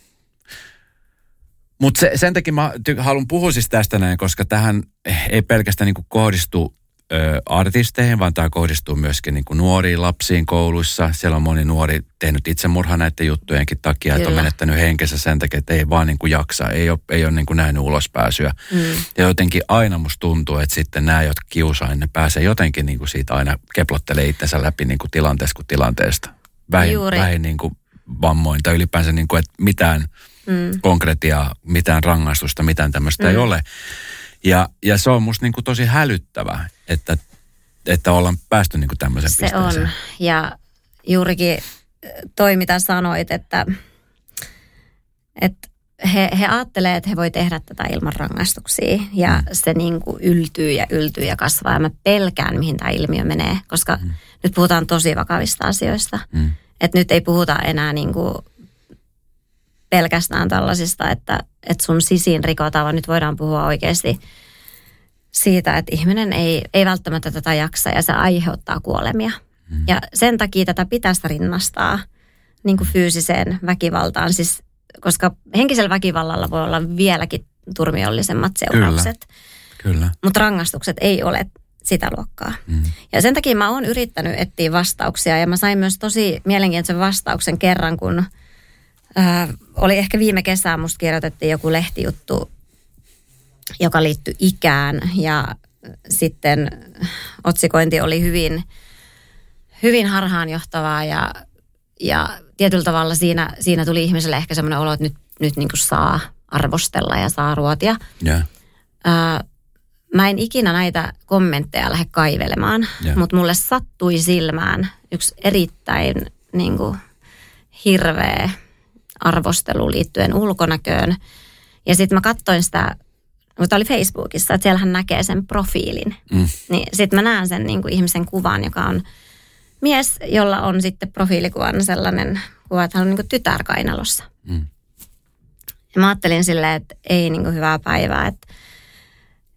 mutta se, sen takia mä ty, haluan puhua siis tästä näin, koska tähän ei pelkästään niin kuin kohdistu ö, artisteihin, vaan tämä kohdistuu myöskin niin kuin nuoriin lapsiin kouluissa. Siellä on moni nuori tehnyt itsemurhaa näiden juttujenkin takia, Kyllä. että on menettänyt henkensä sen takia, että ei vaan niin kuin jaksa, ei ole, ei ole niin kuin nähnyt ulospääsyä. Mm. Ja jotenkin aina musta tuntuu, että sitten nämä, jotka kiusaa, ne pääsee jotenkin niin kuin siitä aina keplottelee itsensä läpi niin kuin tilanteesta kuin tilanteesta. Vähin, vähin niin kuin vammoin tai ylipäänsä niin kuin, että mitään mm. konkretiaa, mitään rangaistusta, mitään tämmöistä mm. ei ole. Ja, ja se on musta niin kuin tosi hälyttävää, että, että ollaan päästy niin kuin tämmöisen se pisteeseen. Se on. Ja juurikin toi, mitä sanoit, että, että he, he ajattelee, että he voi tehdä tätä ilman rangaistuksia. Ja mm. se niin kuin yltyy ja yltyy ja kasvaa. Ja mä pelkään, mihin tämä ilmiö menee, koska mm. nyt puhutaan tosi vakavista asioista. Mm. Että nyt ei puhuta enää niin kuin pelkästään tällaisista, että, että sun sisiin rikotaan, vaan nyt voidaan puhua oikeasti siitä, että ihminen ei, ei välttämättä tätä jaksa ja se aiheuttaa kuolemia. Mm. Ja sen takia tätä pitäisi rinnastaa niin kuin fyysiseen väkivaltaan, siis, koska henkisellä väkivallalla voi olla vieläkin turmiollisemmat seuraukset. Kyllä. Kyllä. Mutta rangaistukset ei ole sitä luokkaa. Mm. Ja sen takia mä oon yrittänyt etsiä vastauksia ja mä sain myös tosi mielenkiintoisen vastauksen kerran, kun Äh, oli ehkä viime kesää, musta kirjoitettiin joku lehtijuttu, joka liittyi ikään ja sitten otsikointi oli hyvin, hyvin harhaanjohtavaa ja, ja tietyllä tavalla siinä, siinä tuli ihmiselle ehkä semmoinen olo, että nyt, nyt niin kuin saa arvostella ja saa ruotia. Yeah. Äh, mä en ikinä näitä kommentteja lähde kaivelemaan, yeah. mutta mulle sattui silmään yksi erittäin niin kuin hirveä arvostelu liittyen ulkonäköön. Ja sitten mä katsoin sitä, mutta oli Facebookissa, että siellähän näkee sen profiilin. Mm. Niin sitten mä näen sen niin kuin ihmisen kuvan, joka on mies, jolla on sitten profiilikuvana sellainen kuva, että hän on niin kuin tytär kainalossa. Mm. Ja mä ajattelin silleen, että ei niin kuin hyvää päivää, että,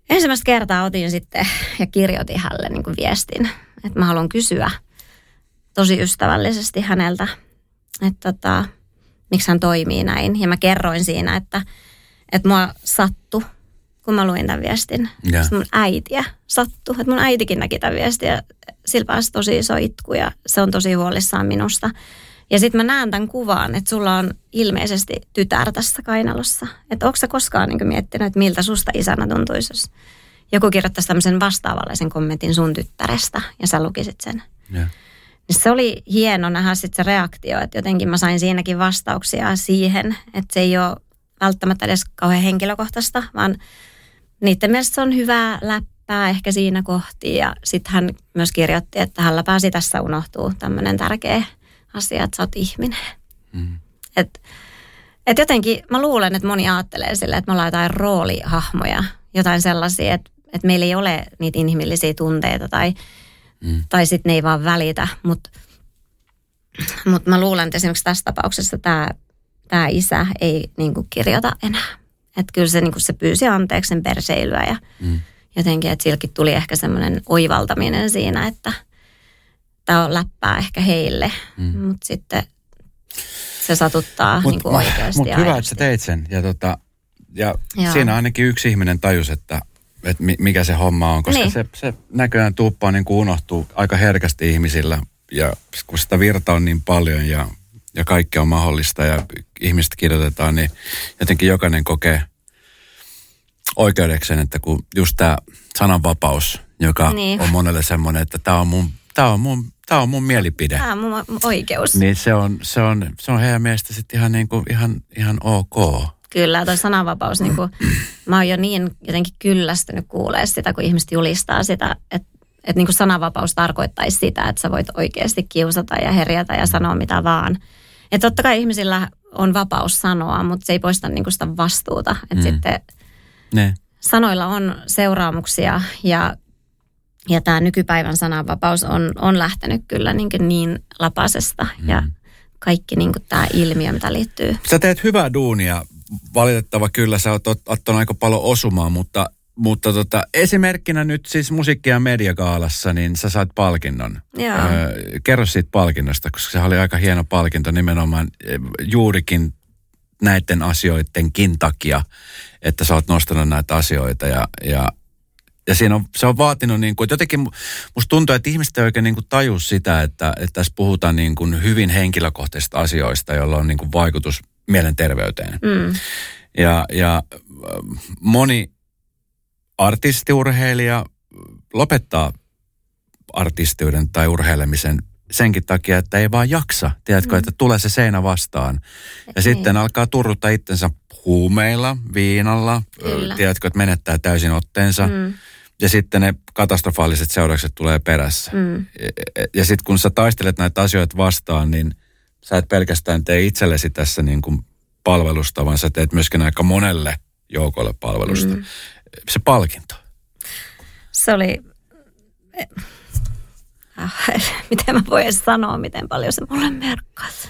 ensimmäistä kertaa otin sitten ja kirjoitin hänelle niin kuin viestin, että mä haluan kysyä tosi ystävällisesti häneltä, että tota, miksi hän toimii näin. Ja mä kerroin siinä, että, että mua sattui, kun mä luin tämän viestin. Yeah. Sitten mun äitiä sattui, että mun äitikin näki tämän viestin ja sillä pääsi tosi iso itku ja se on tosi huolissaan minusta. Ja sitten mä näen tämän kuvan, että sulla on ilmeisesti tytär tässä kainalossa. Että onko sä koskaan niin kuin miettinyt, että miltä susta isänä tuntuisi, jos joku kirjoittaisi tämmöisen vastaavanlaisen kommentin sun tyttärestä ja sä lukisit sen. Yeah. Se oli hieno nähdä sitten se reaktio, että jotenkin mä sain siinäkin vastauksia siihen, että se ei ole välttämättä edes kauhean henkilökohtaista, vaan niiden mielestä se on hyvää läppää ehkä siinä kohti. Ja sitten hän myös kirjoitti, että hänellä pääsi tässä unohtuu tämmöinen tärkeä asia, että sä oot ihminen. Mm. Että et jotenkin mä luulen, että moni ajattelee silleen, että me ollaan jotain roolihahmoja, jotain sellaisia, että, että meillä ei ole niitä inhimillisiä tunteita tai, mm. tai sitten ne ei vaan välitä. Mutta mut mä luulen, että esimerkiksi tässä tapauksessa tämä tää isä ei niinku kirjoita enää. Että kyllä se, niinku, se pyysi anteeksi sen perseilyä ja mm. jotenkin, että silläkin tuli ehkä semmoinen oivaltaminen siinä, että tämä on läppää ehkä heille, mm. mutta sitten se satuttaa mut, niinku oikeasti. Mutta hyvä, että sä teit sen. Ja, tota, ja siinä ainakin yksi ihminen tajusi, että, että mikä se homma on, koska niin. se, se näköjään tuuppaa niin kuin unohtuu aika herkästi ihmisillä. Ja kun sitä virta on niin paljon ja, ja kaikki on mahdollista ja ihmiset kirjoitetaan, niin jotenkin jokainen kokee oikeudekseen, että kun just tämä sananvapaus, joka niin. on monelle semmoinen, että tämä on mun, tämä on mun Tämä on mun mielipide. Tämä on mun oikeus. Niin se on, se on, se on heidän mielestä sitten ihan, niin kuin, ihan, ihan ok. Kyllä, toi sananvapaus, niin kuin, mä oon jo niin jotenkin kyllästynyt kuulee sitä, kun ihmiset julistaa sitä, että, että niin kuin sananvapaus tarkoittaisi sitä, että sä voit oikeasti kiusata ja herjätä ja sanoa mitä vaan. Että totta kai ihmisillä on vapaus sanoa, mutta se ei poista niin kuin sitä vastuuta. Että mm. sitten ne. Sanoilla on seuraamuksia ja Ja tämä nykypäivän sananvapaus on, on lähtenyt kyllä niin, niin lapasesta mm. ja kaikki niin tämä ilmiö, mitä liittyy. Sä teet hyvää duunia. Valitettava kyllä, sä oot ottanut aika paljon osumaan, mutta, mutta tota, esimerkkinä nyt siis musiikki- ja mediagaalassa, niin sä sait palkinnon. Joo. Öö, kerro siitä palkinnosta, koska se oli aika hieno palkinto nimenomaan juurikin näiden asioidenkin takia, että sä oot nostanut näitä asioita ja, ja Ja siinä on, se on vaatinut, niin kuin, että jotenkin musta tuntuu, että ihmiset ei oikein niin kuin tajua sitä, että, että tässä puhutaan niin kuin hyvin henkilökohtaisista asioista, joilla on niin kuin vaikutus mielenterveyteen. Mm. Ja, ja moni artistiurheilija lopettaa artistiuden tai urheilemisen senkin takia, että ei vaan jaksa. Tiedätkö, mm. että tulee se seinä vastaan. Ja ei. Sitten alkaa turruttaa itsensä huumeilla, viinalla. Kyllä. Tiedätkö, että menettää täysin otteensa. Mm. Ja sitten ne katastrofaaliset seuraukset tulee perässä. Mm. Ja, ja sitten kun sä taistelet näitä asioita vastaan, niin sä et pelkästään tee itsellesi tässä niin kuin palvelusta, vaan sä teet myöskin aika monelle joukolle palvelusta. Mm. Se palkinto. Se oli... Miten mä voin sanoa, miten paljon se mulle merkkasi.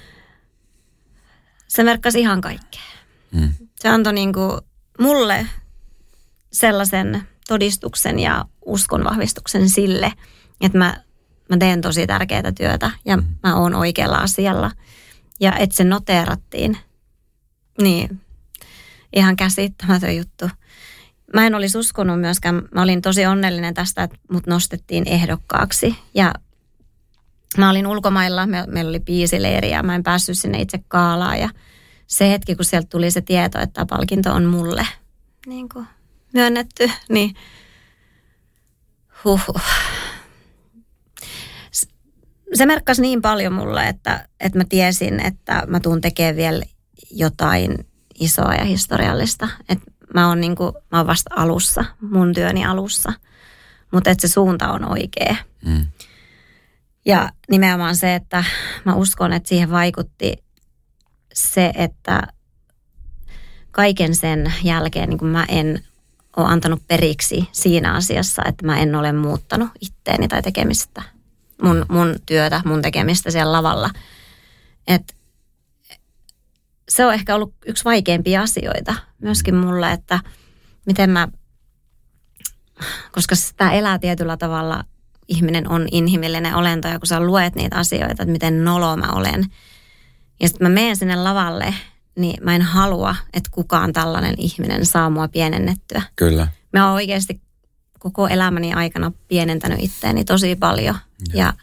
Se merkkasi ihan kaikkea. Mm. Se antoi niinku mulle sellaisen todistuksen ja uskon vahvistuksen sille, että mä, mä teen tosi tärkeää työtä ja mm. mä oon oikealla asialla. Ja että se noteerattiin. Niin, ihan käsittämätön juttu. Mä en olisi uskonut myöskään, mä olin tosi onnellinen tästä, että mut nostettiin ehdokkaaksi. Ja mä olin ulkomailla, me, meillä oli biisileiri ja mä en päässyt sinne itse gaalaan. Ja se hetki, kun sieltä tuli se tieto, että tämä palkinto on mulle niin kuin myönnetty, niin huhhuh. Se merkkasi niin paljon mulle, että, että mä tiesin, että mä tuun tekemään vielä jotain isoa ja historiallista. Että mä oon, niin kuin, mä oon vasta alussa, mun työni alussa, mutta että se suunta on oikea. Mm. Ja nimenomaan se, että mä uskon, että siihen vaikutti se, että kaiken sen jälkeen niin kuin mä en ole antanut periksi siinä asiassa, että mä en ole muuttanut itteeni tai tekemistä, mun, mun työtä, mun tekemistä siellä lavalla. Että se on ehkä ollut yksi vaikeimpia asioita myöskin mulle, että miten mä koska sitä elää tietyllä tavalla, ihminen on inhimillinen olento ja kun sä luet niitä asioita, että miten nolo mä olen. Ja sitten mä menen sinne lavalle, niin mä en halua, että kukaan tällainen ihminen saa mua pienennettyä. Kyllä. Mä oon oikeasti koko elämäni aikana pienentänyt itteeni tosi paljon ja, ja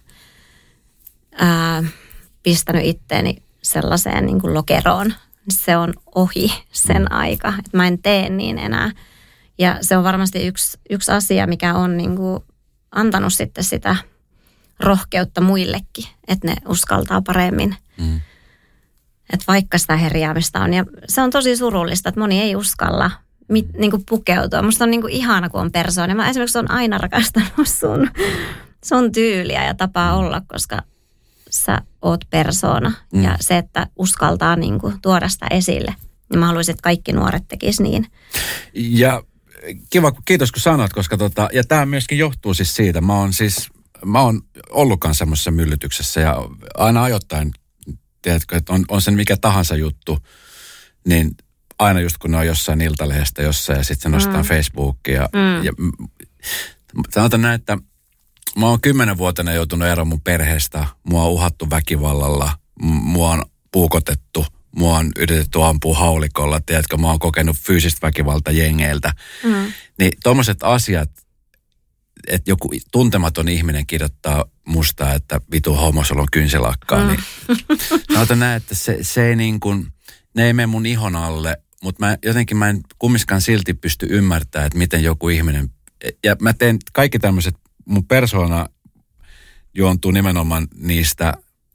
ää, pistänyt itteeni sellaiseen niin kuin lokeroon. Se on ohi sen mm. aika, että mä en tee niin enää. Ja se on varmasti yksi, yksi asia, mikä on niin kuin antanut sitten sitä rohkeutta muillekin, että ne uskaltaa paremmin. Mm. Että vaikka sitä herjäämistä on. Ja se on tosi surullista, että moni ei uskalla mit, niin kuin pukeutua. Musta on niin kuin ihana, kun on persoona. Mä esimerkiksi on aina rakastanut sun, sun tyyliä ja tapaa olla, koska sä oot persoona. Mm. Ja se, että uskaltaa niin kuin tuoda sitä esille. Ja mä haluaisin, että kaikki nuoret tekis niin. Ja kiva, kiitos kun sanot, koska tota, ja tämä myöskin johtuu siis siitä. Mä oon siis, mä oon ollutkaan semmoisessa myllytyksessä ja aina ajoittain, tiedätkö, että on, on sen mikä tahansa juttu, niin aina just kun ne on jossain Iltalehdestä jossain ja sitten se nostaa mm. Facebookiin. Ja, mm. ja sanotaan näin, että mä oon kymmenenvuotena joutunut eroon mun perheestä, mua on uhattu väkivallalla, mua on puukotettu, mua on yritetty ampua haulikolla, tiedätkö, mä oon kokenut fyysistä väkivalta jengeiltä. Mm. Niin tommoset asiat, että joku tuntematon ihminen kirjoittaa musta, että vitu homo, sulla on kynsilakkaa, mm. niin sanotaan näin, että se, se ei niin kuin, ne ei mene mun ihon alle, mutta mä, jotenkin mä en kumminkaan silti pysty ymmärtämään, että miten joku ihminen, ja mä teen kaikki tämmöiset, mun persoona juontuu nimenomaan niistä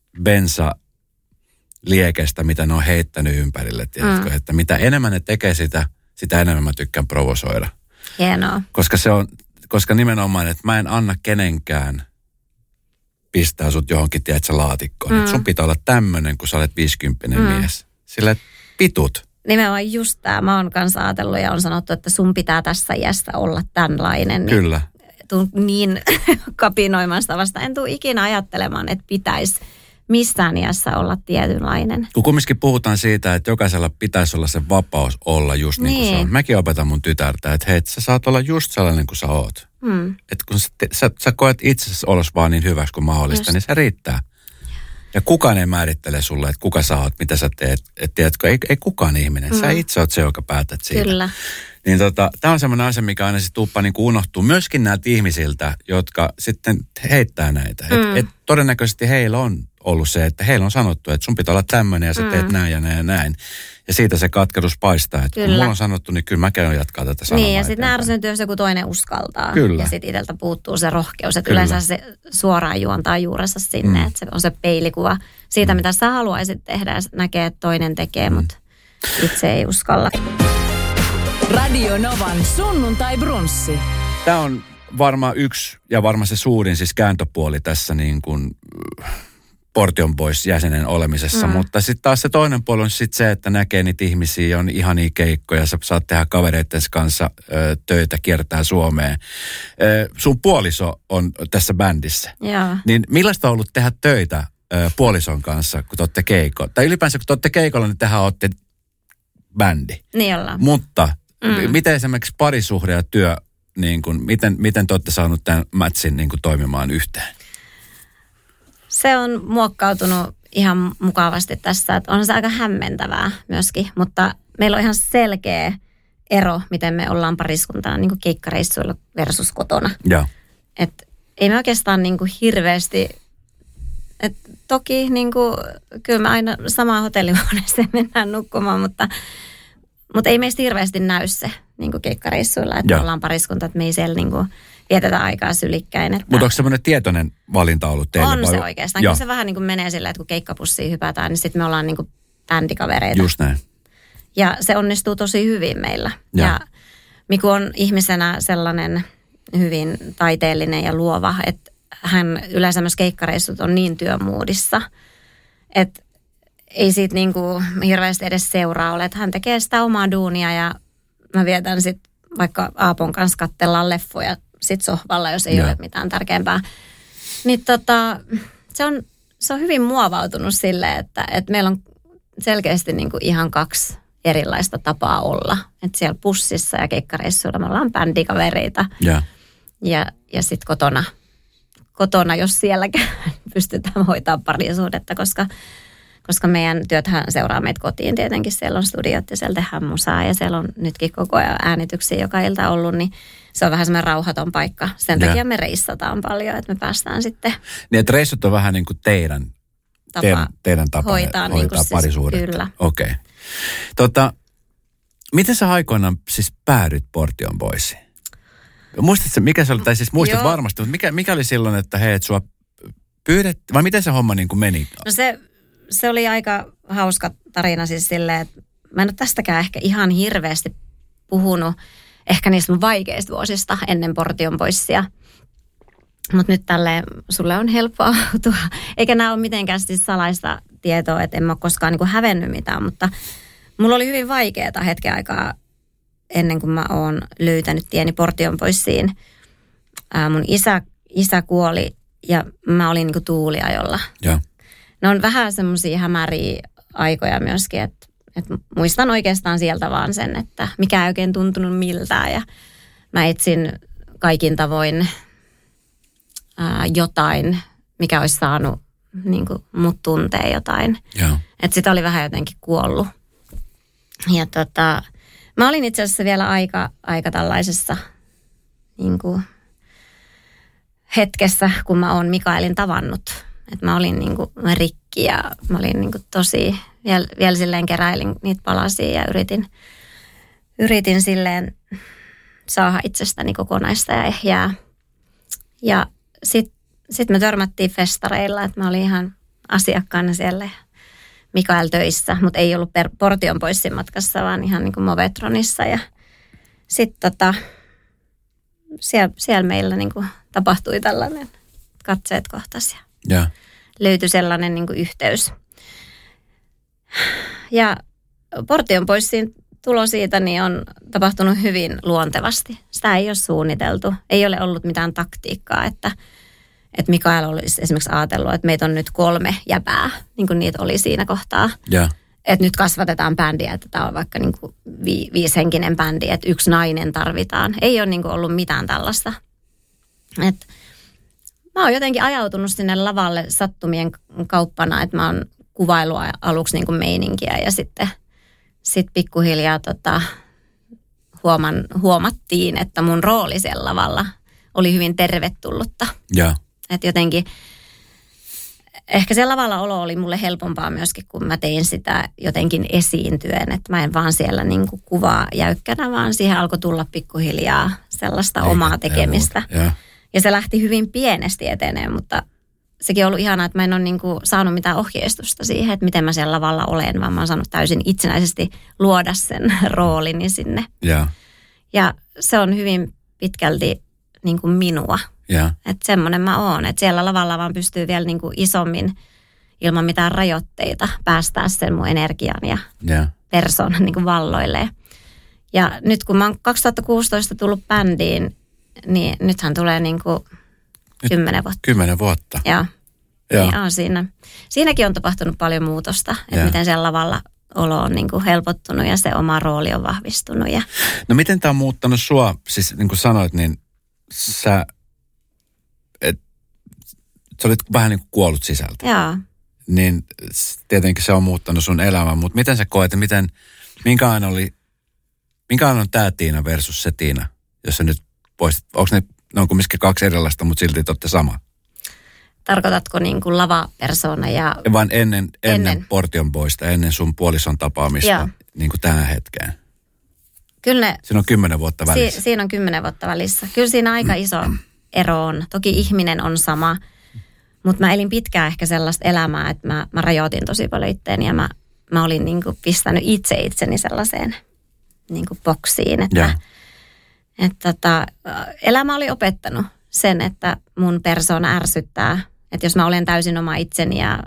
bensa-liekestä, mitä ne on heittänyt ympärille, tiedätkö, mm. että mitä enemmän ne tekee sitä, sitä enemmän mä tykkään provosoida. Hienoa. Koska se on, koska nimenomaan, että mä en anna kenenkään pistää sut johonkin, tiedätkö, laatikkoon. Mm. Että sun pitää olla tämmöinen, kun sä olet viisikymppinen mm. mies. Sillä pitut. Nimenomaan just tämä. Mä oon kanssa ajatellut ja on sanottu, että sun pitää tässä iässä olla tämänlainen. Niin kyllä. Tuun niin kapinoimaan sitä vasta. En tule ikinä ajattelemaan, että pitäisi missään iässä olla tietynlainen. Kun kumminkin puhutaan siitä, että jokaisella pitäisi olla se vapaus olla just niin, niin kuin se on. Mäkin opetan mun tytärtä, että hei, sä saat olla just sellainen kuin sä oot. Hmm. Että kun sä, sä, sä koet itsesi olos vaan niin hyväksi kuin mahdollista, just. Niin se riittää. Ja kukaan ei määrittele sulle, että kuka sä oot, mitä sä teet. Että tiedätkö, ei, ei kukaan ihminen. Hmm. Sä itse oot se, joka päätät siitä. Kyllä. Niin tota, tää on semmoinen asia, mikä aina sitten tuppaa niin kuin unohtuu myöskin näiltä ihmisiltä, jotka sitten heittää näitä. Hmm. Et, et todennäköisesti heillä on ollut se, että heillä on sanottu, että sun pitää olla tämmöinen ja sä teet mm. näin ja näin ja näin. Ja siitä se katkeruus paistaa. Että kun mulla on sanottu, niin kyllä mä käyn jatkaa tätä sanomaa. Niin ja sitten nämä ärsyyntyy, jos joku toinen uskaltaa. Kyllä. Ja sitten itseltä puuttuu se rohkeus. Että yleensä se suoraan juontaa juurensa sinne. Mm. Että se on se peilikuva siitä, mm. mitä sä haluaisit tehdä ja näkee, että toinen tekee, mm. mutta itse ei uskalla. Radio Novan sunnuntai brunssi. Tämä on varmaan yksi ja varmaan se suurin siis kääntöpuoli tässä niin kuin Portion Boys -jäsenen olemisessa, mm. mutta sitten taas se toinen puoli on sitten se, että näkee niitä ihmisiä, on ihania keikkoja, sä saat tehdä kavereiden kanssa ö, töitä, kiertää Suomeen. Ö, sun puoliso on tässä bändissä. Joo. Niin millaista on ollut tehdä töitä ö, puolison kanssa, kun te olette keikolla? Tai ylipäänsä kun te olette keikolla, niin tehän olette bändi. Niin ollaan. Mutta mm. miten esimerkiksi parisuhde ja työ, niin kun, miten, miten te olette saanut tämän matchin niin kun toimimaan yhteen? Se on muokkautunut ihan mukavasti tässä, että on se aika hämmentävää myöskin, mutta meillä on ihan selkeä ero, miten me ollaan pariskuntana niin kuin keikkareissuilla versus kotona. Joo. Et ei me oikeastaan niin kuin hirveästi, et toki niin kuin, kyllä me aina samaan hotellihuoneeseen mennään nukkumaan, mutta, mutta ei meistä hirveästi näy se niin kuin keikkareissuilla, että me ollaan pariskunta, että me ei siellä niin kuin vietetään aikaa sylikkäin. Että mutta onko semmoinen tietoinen valinta ollut teille? On vai? Se oikeastaan. Kyllä se vähän niin kuin menee sillä, että kun keikkapussiin hypätään, niin sitten me ollaan niin kuin bändikavereita. Just näin. Ja se onnistuu tosi hyvin meillä. Ja, ja Miku on ihmisenä sellainen hyvin taiteellinen ja luova, että hän yleensä myös keikkareissut on niin työmuudissa, että ei siitä niin kuin hirveästi edes seuraa ole. Että hän tekee sitä omaa duunia ja mä vietän sitten vaikka Aapon kanssa katsellaan leffoja sit sohvalla, jos ei ja. ole mitään tärkeämpää. Niin tota, se on, se on hyvin muovautunut silleen, että, että meillä on selkeästi niin kuin ihan kaksi erilaista tapaa olla. Että siellä pussissa ja keikkareissuilla me ollaan bändikavereita. Ja, ja, ja sitten kotona, kotona, jos sielläkään pystytään hoitamaan parisuhdetta, koska, koska meidän työthän seuraa meitä kotiin tietenkin. Siellä on studiot ja siellä tehdään musaa ja siellä on nytkin koko ajan äänityksiä joka ilta ollut, niin se on vähän semmoinen rauhaton paikka. Sen Ja. takia me reissataan paljon, että me päästään sitten niin että reissut on vähän niin kuin teidän tapa teidän, teidän tapa hoitaa, hoitaa, niin kuin siis- parisuhdetta. kyllä. Okei. Okay. Tota, miten sä aikoinaan siis päädyit Portion Boysiin? Muistatko, mikä se oli, tai siis muistat Joo. varmasti, mutta mikä, mikä oli silloin, että hei, että sua pyydettiin, vai miten se homma niin kuin meni? No se, se oli aika hauska tarina siis silleen, että mä en ole tästäkään ehkä ihan hirveästi puhunut ehkä niistä mun vaikeista vuosista ennen Portion Boysia. Mutta nyt tälleen sulle on helppo autua. Eikä nämä ole mitenkään siis salaista tietoa, että en mä ole koskaan niinku hävennyt mitään, mutta mulla oli hyvin vaikeaa hetken aikaa ennen kuin mä oon löytänyt tieni Portion Boysiin. Ää, mun isä, isä kuoli ja mä olin niinku tuuliajolla. Joo. Ne on vähän semmoisia hämäriä aikoja myöskin, että, että muistan oikeastaan sieltä vaan sen, että mikä ei oikein tuntunut miltään. Ja mä etsin kaikin tavoin ää, jotain, mikä olisi saanut niin kuin, mut tuntee jotain. Joo. Että sitä oli vähän jotenkin kuollut. Ja tota, mä olin itse asiassa vielä aika, aika tällaisessa niin kuin, hetkessä, kun mä oon Mikaelin tavannut. Että mä olin niin kuin rikki ja mä olin niin kuin tosi, vielä, vielä silleen keräilin niitä palasia ja yritin, yritin silleen saada itsestäni kokonaista ja ehjää. Ja sitten sit me törmättiin festareilla, että mä olin ihan asiakkaana siellä Mikael töissä, mutta ei ollut per, Portion Boysin matkassa, vaan ihan niin kuin Movetronissa. Ja sitten tota, siellä, siellä meillä niin kuin tapahtui tällainen katseet kohtaisia. Joo. Löytyi sellainen niin kuin yhteys. Ja Portion Boysin tulo siitä niin on tapahtunut hyvin luontevasti. Sitä ei ole suunniteltu. Ei ole ollut mitään taktiikkaa, että, että Mikael olisi esimerkiksi ajatellut, että meitä on nyt kolme jäpää, niin kuin niitä oli siinä kohtaa. Joo. Että nyt kasvatetaan bändiä, että tämä on vaikka niin kuin vi, viishenkinen bändi, että yksi nainen tarvitaan. Ei ole niin kuin ollut mitään tällaista. Että mä oon jotenkin ajautunut sinne lavalle sattumien kauppana, että mä oon kuvaillut aluksi niin kuin meininkiä ja sitten sit pikkuhiljaa tota, huoman, huomattiin, että mun rooli siellä lavalla oli hyvin tervetullutta. Joo. Että jotenkin ehkä se lavalla olo oli mulle helpompaa myöskin, kun mä tein sitä jotenkin esiintyen. Että mä en vaan siellä niin kuin kuvaa jäykkänä, vaan siihen alkoi tulla pikkuhiljaa sellaista Eikä, omaa tekemistä. Joo. Ja se lähti hyvin pienesti eteneen, mutta sekin on ollut ihanaa, että mä en ole niin kuin saanut mitään ohjeistusta siihen, että miten mä siellä lavalla olen, vaan mä oon saanut täysin itsenäisesti luoda sen roolini sinne. Joo. Ja se on hyvin pitkälti niin kuin minua. Joo. Että semmoinen mä oon, että siellä lavalla vaan pystyy vielä niin kuin isommin ilman mitään rajoitteita päästää sen mun energian ja Joo. persoonan niin kuin valloilleen. Ja nyt kun mä oon kaksituhattakuusitoista tullut bändiin, niin nythän tulee niin kuin kymmenen vuotta. Kymmenen vuotta. Joo. Joo. Niin on siinä. Siinäkin on tapahtunut paljon muutosta, että Joo. miten siellä lavalla olo on niin kuin helpottunut ja se oma rooli on vahvistunut. Ja No miten tämä on muuttanut sua, siis niin kuin sanoit, niin sä, et, sä olit vähän niin kuin kuollut sisältä. joo. Niin tietenkin se on muuttanut sun elämän, mutta miten sä koet, miten, minkälainen oli, minkälainen on tää Tiina versus se Tiina, jos sä nyt poistat, onko ne, ne on kumminkin kaksi erilaista, mutta silti te olette sama? Tarkoitatko niin kuin lavapersona ja Vaan ennen, ennen, Ennen. Portion Boysta, ennen sun puolison tapaamista, Joo. niin kuin tähän hetkeen. kyllä ne, Siinä on kymmenen vuotta välissä. si, siinä on kymmenen vuotta välissä. Kyllä siinä aika iso ero on. Toki ihminen on sama, mutta mä elin pitkään ehkä sellaista elämää, että mä, mä rajoitin tosi paljon itteeni ja mä, mä olin niin kuin pistänyt itse itseni sellaiseen niin kuin boksiin, Joo. että, että tota, elämä oli opettanut sen, että mun persoona ärsyttää. Että jos mä olen täysin oma itseni ja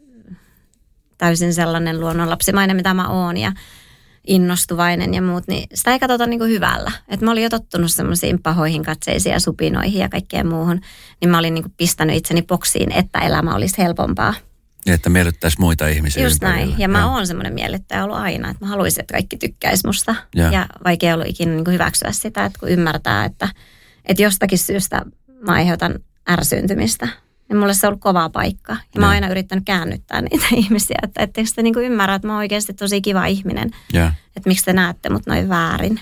täysin sellainen luonnonlapsimainen, mitä mä oon ja innostuvainen ja muut, niin sitä ei katsota niin kuin hyvällä. Että mä olin jo tottunut semmoisiin pahoihin katseisiin ja supinoihin ja kaikkeen muuhun, niin mä olin niin kuin pistänyt itseni boksiin, että elämä olisi helpompaa. Niin, että miellyttäisi muita ihmisiä Just ympärillä. näin. Ja mä Joo. oon semmoinen miellyttäjä ollut aina, että mä haluaisin, että kaikki tykkäisi musta. Ja. Ja vaikea ollut ikinä niin kuin hyväksyä sitä, että kun ymmärtää, että, että jostakin syystä mä aiheutan ärsyyntymistä. Ja mulle se on ollut kovaa paikkaa. Ja mä oon aina yrittänyt käännyttää niitä ihmisiä, että etteikö te niin kuin ymmärrä, että mä oon oikeasti tosi kiva ihminen. Ja. Että miksi te näette mut noin väärin.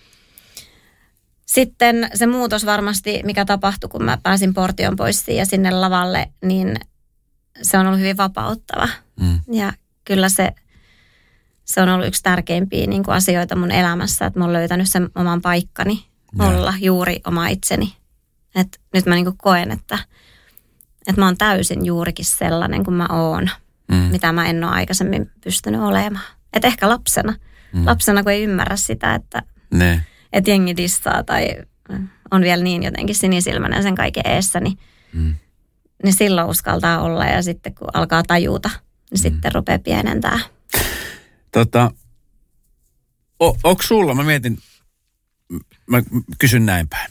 Sitten se muutos varmasti, mikä tapahtui, kun mä pääsin Portion poistiin ja sinne lavalle, niin se on ollut hyvin vapauttava. Mm. Ja kyllä se, se on ollut yksi tärkeimpiä niin kuin asioita mun elämässä, että mä oon löytänyt sen oman paikkani Ja. olla juuri oma itseni. Et nyt mä niin kuin koen, että, että mä oon täysin juurikin sellainen kuin mä oon, Mm. mitä mä en ole aikaisemmin pystynyt olemaan. Et ehkä lapsena. Mm. Lapsena, kun ei ymmärrä sitä, että, Ne. että jengi dissaa tai on vielä niin jotenkin sinisilmäinen sen kaiken eessä, niin, Mm. niin silloin uskaltaa olla. Ja sitten kun alkaa tajuta, niin Mm. sitten rupeaa pienentää. Tota, o, onko sulla, mä mietin, mä kysyn näin päin.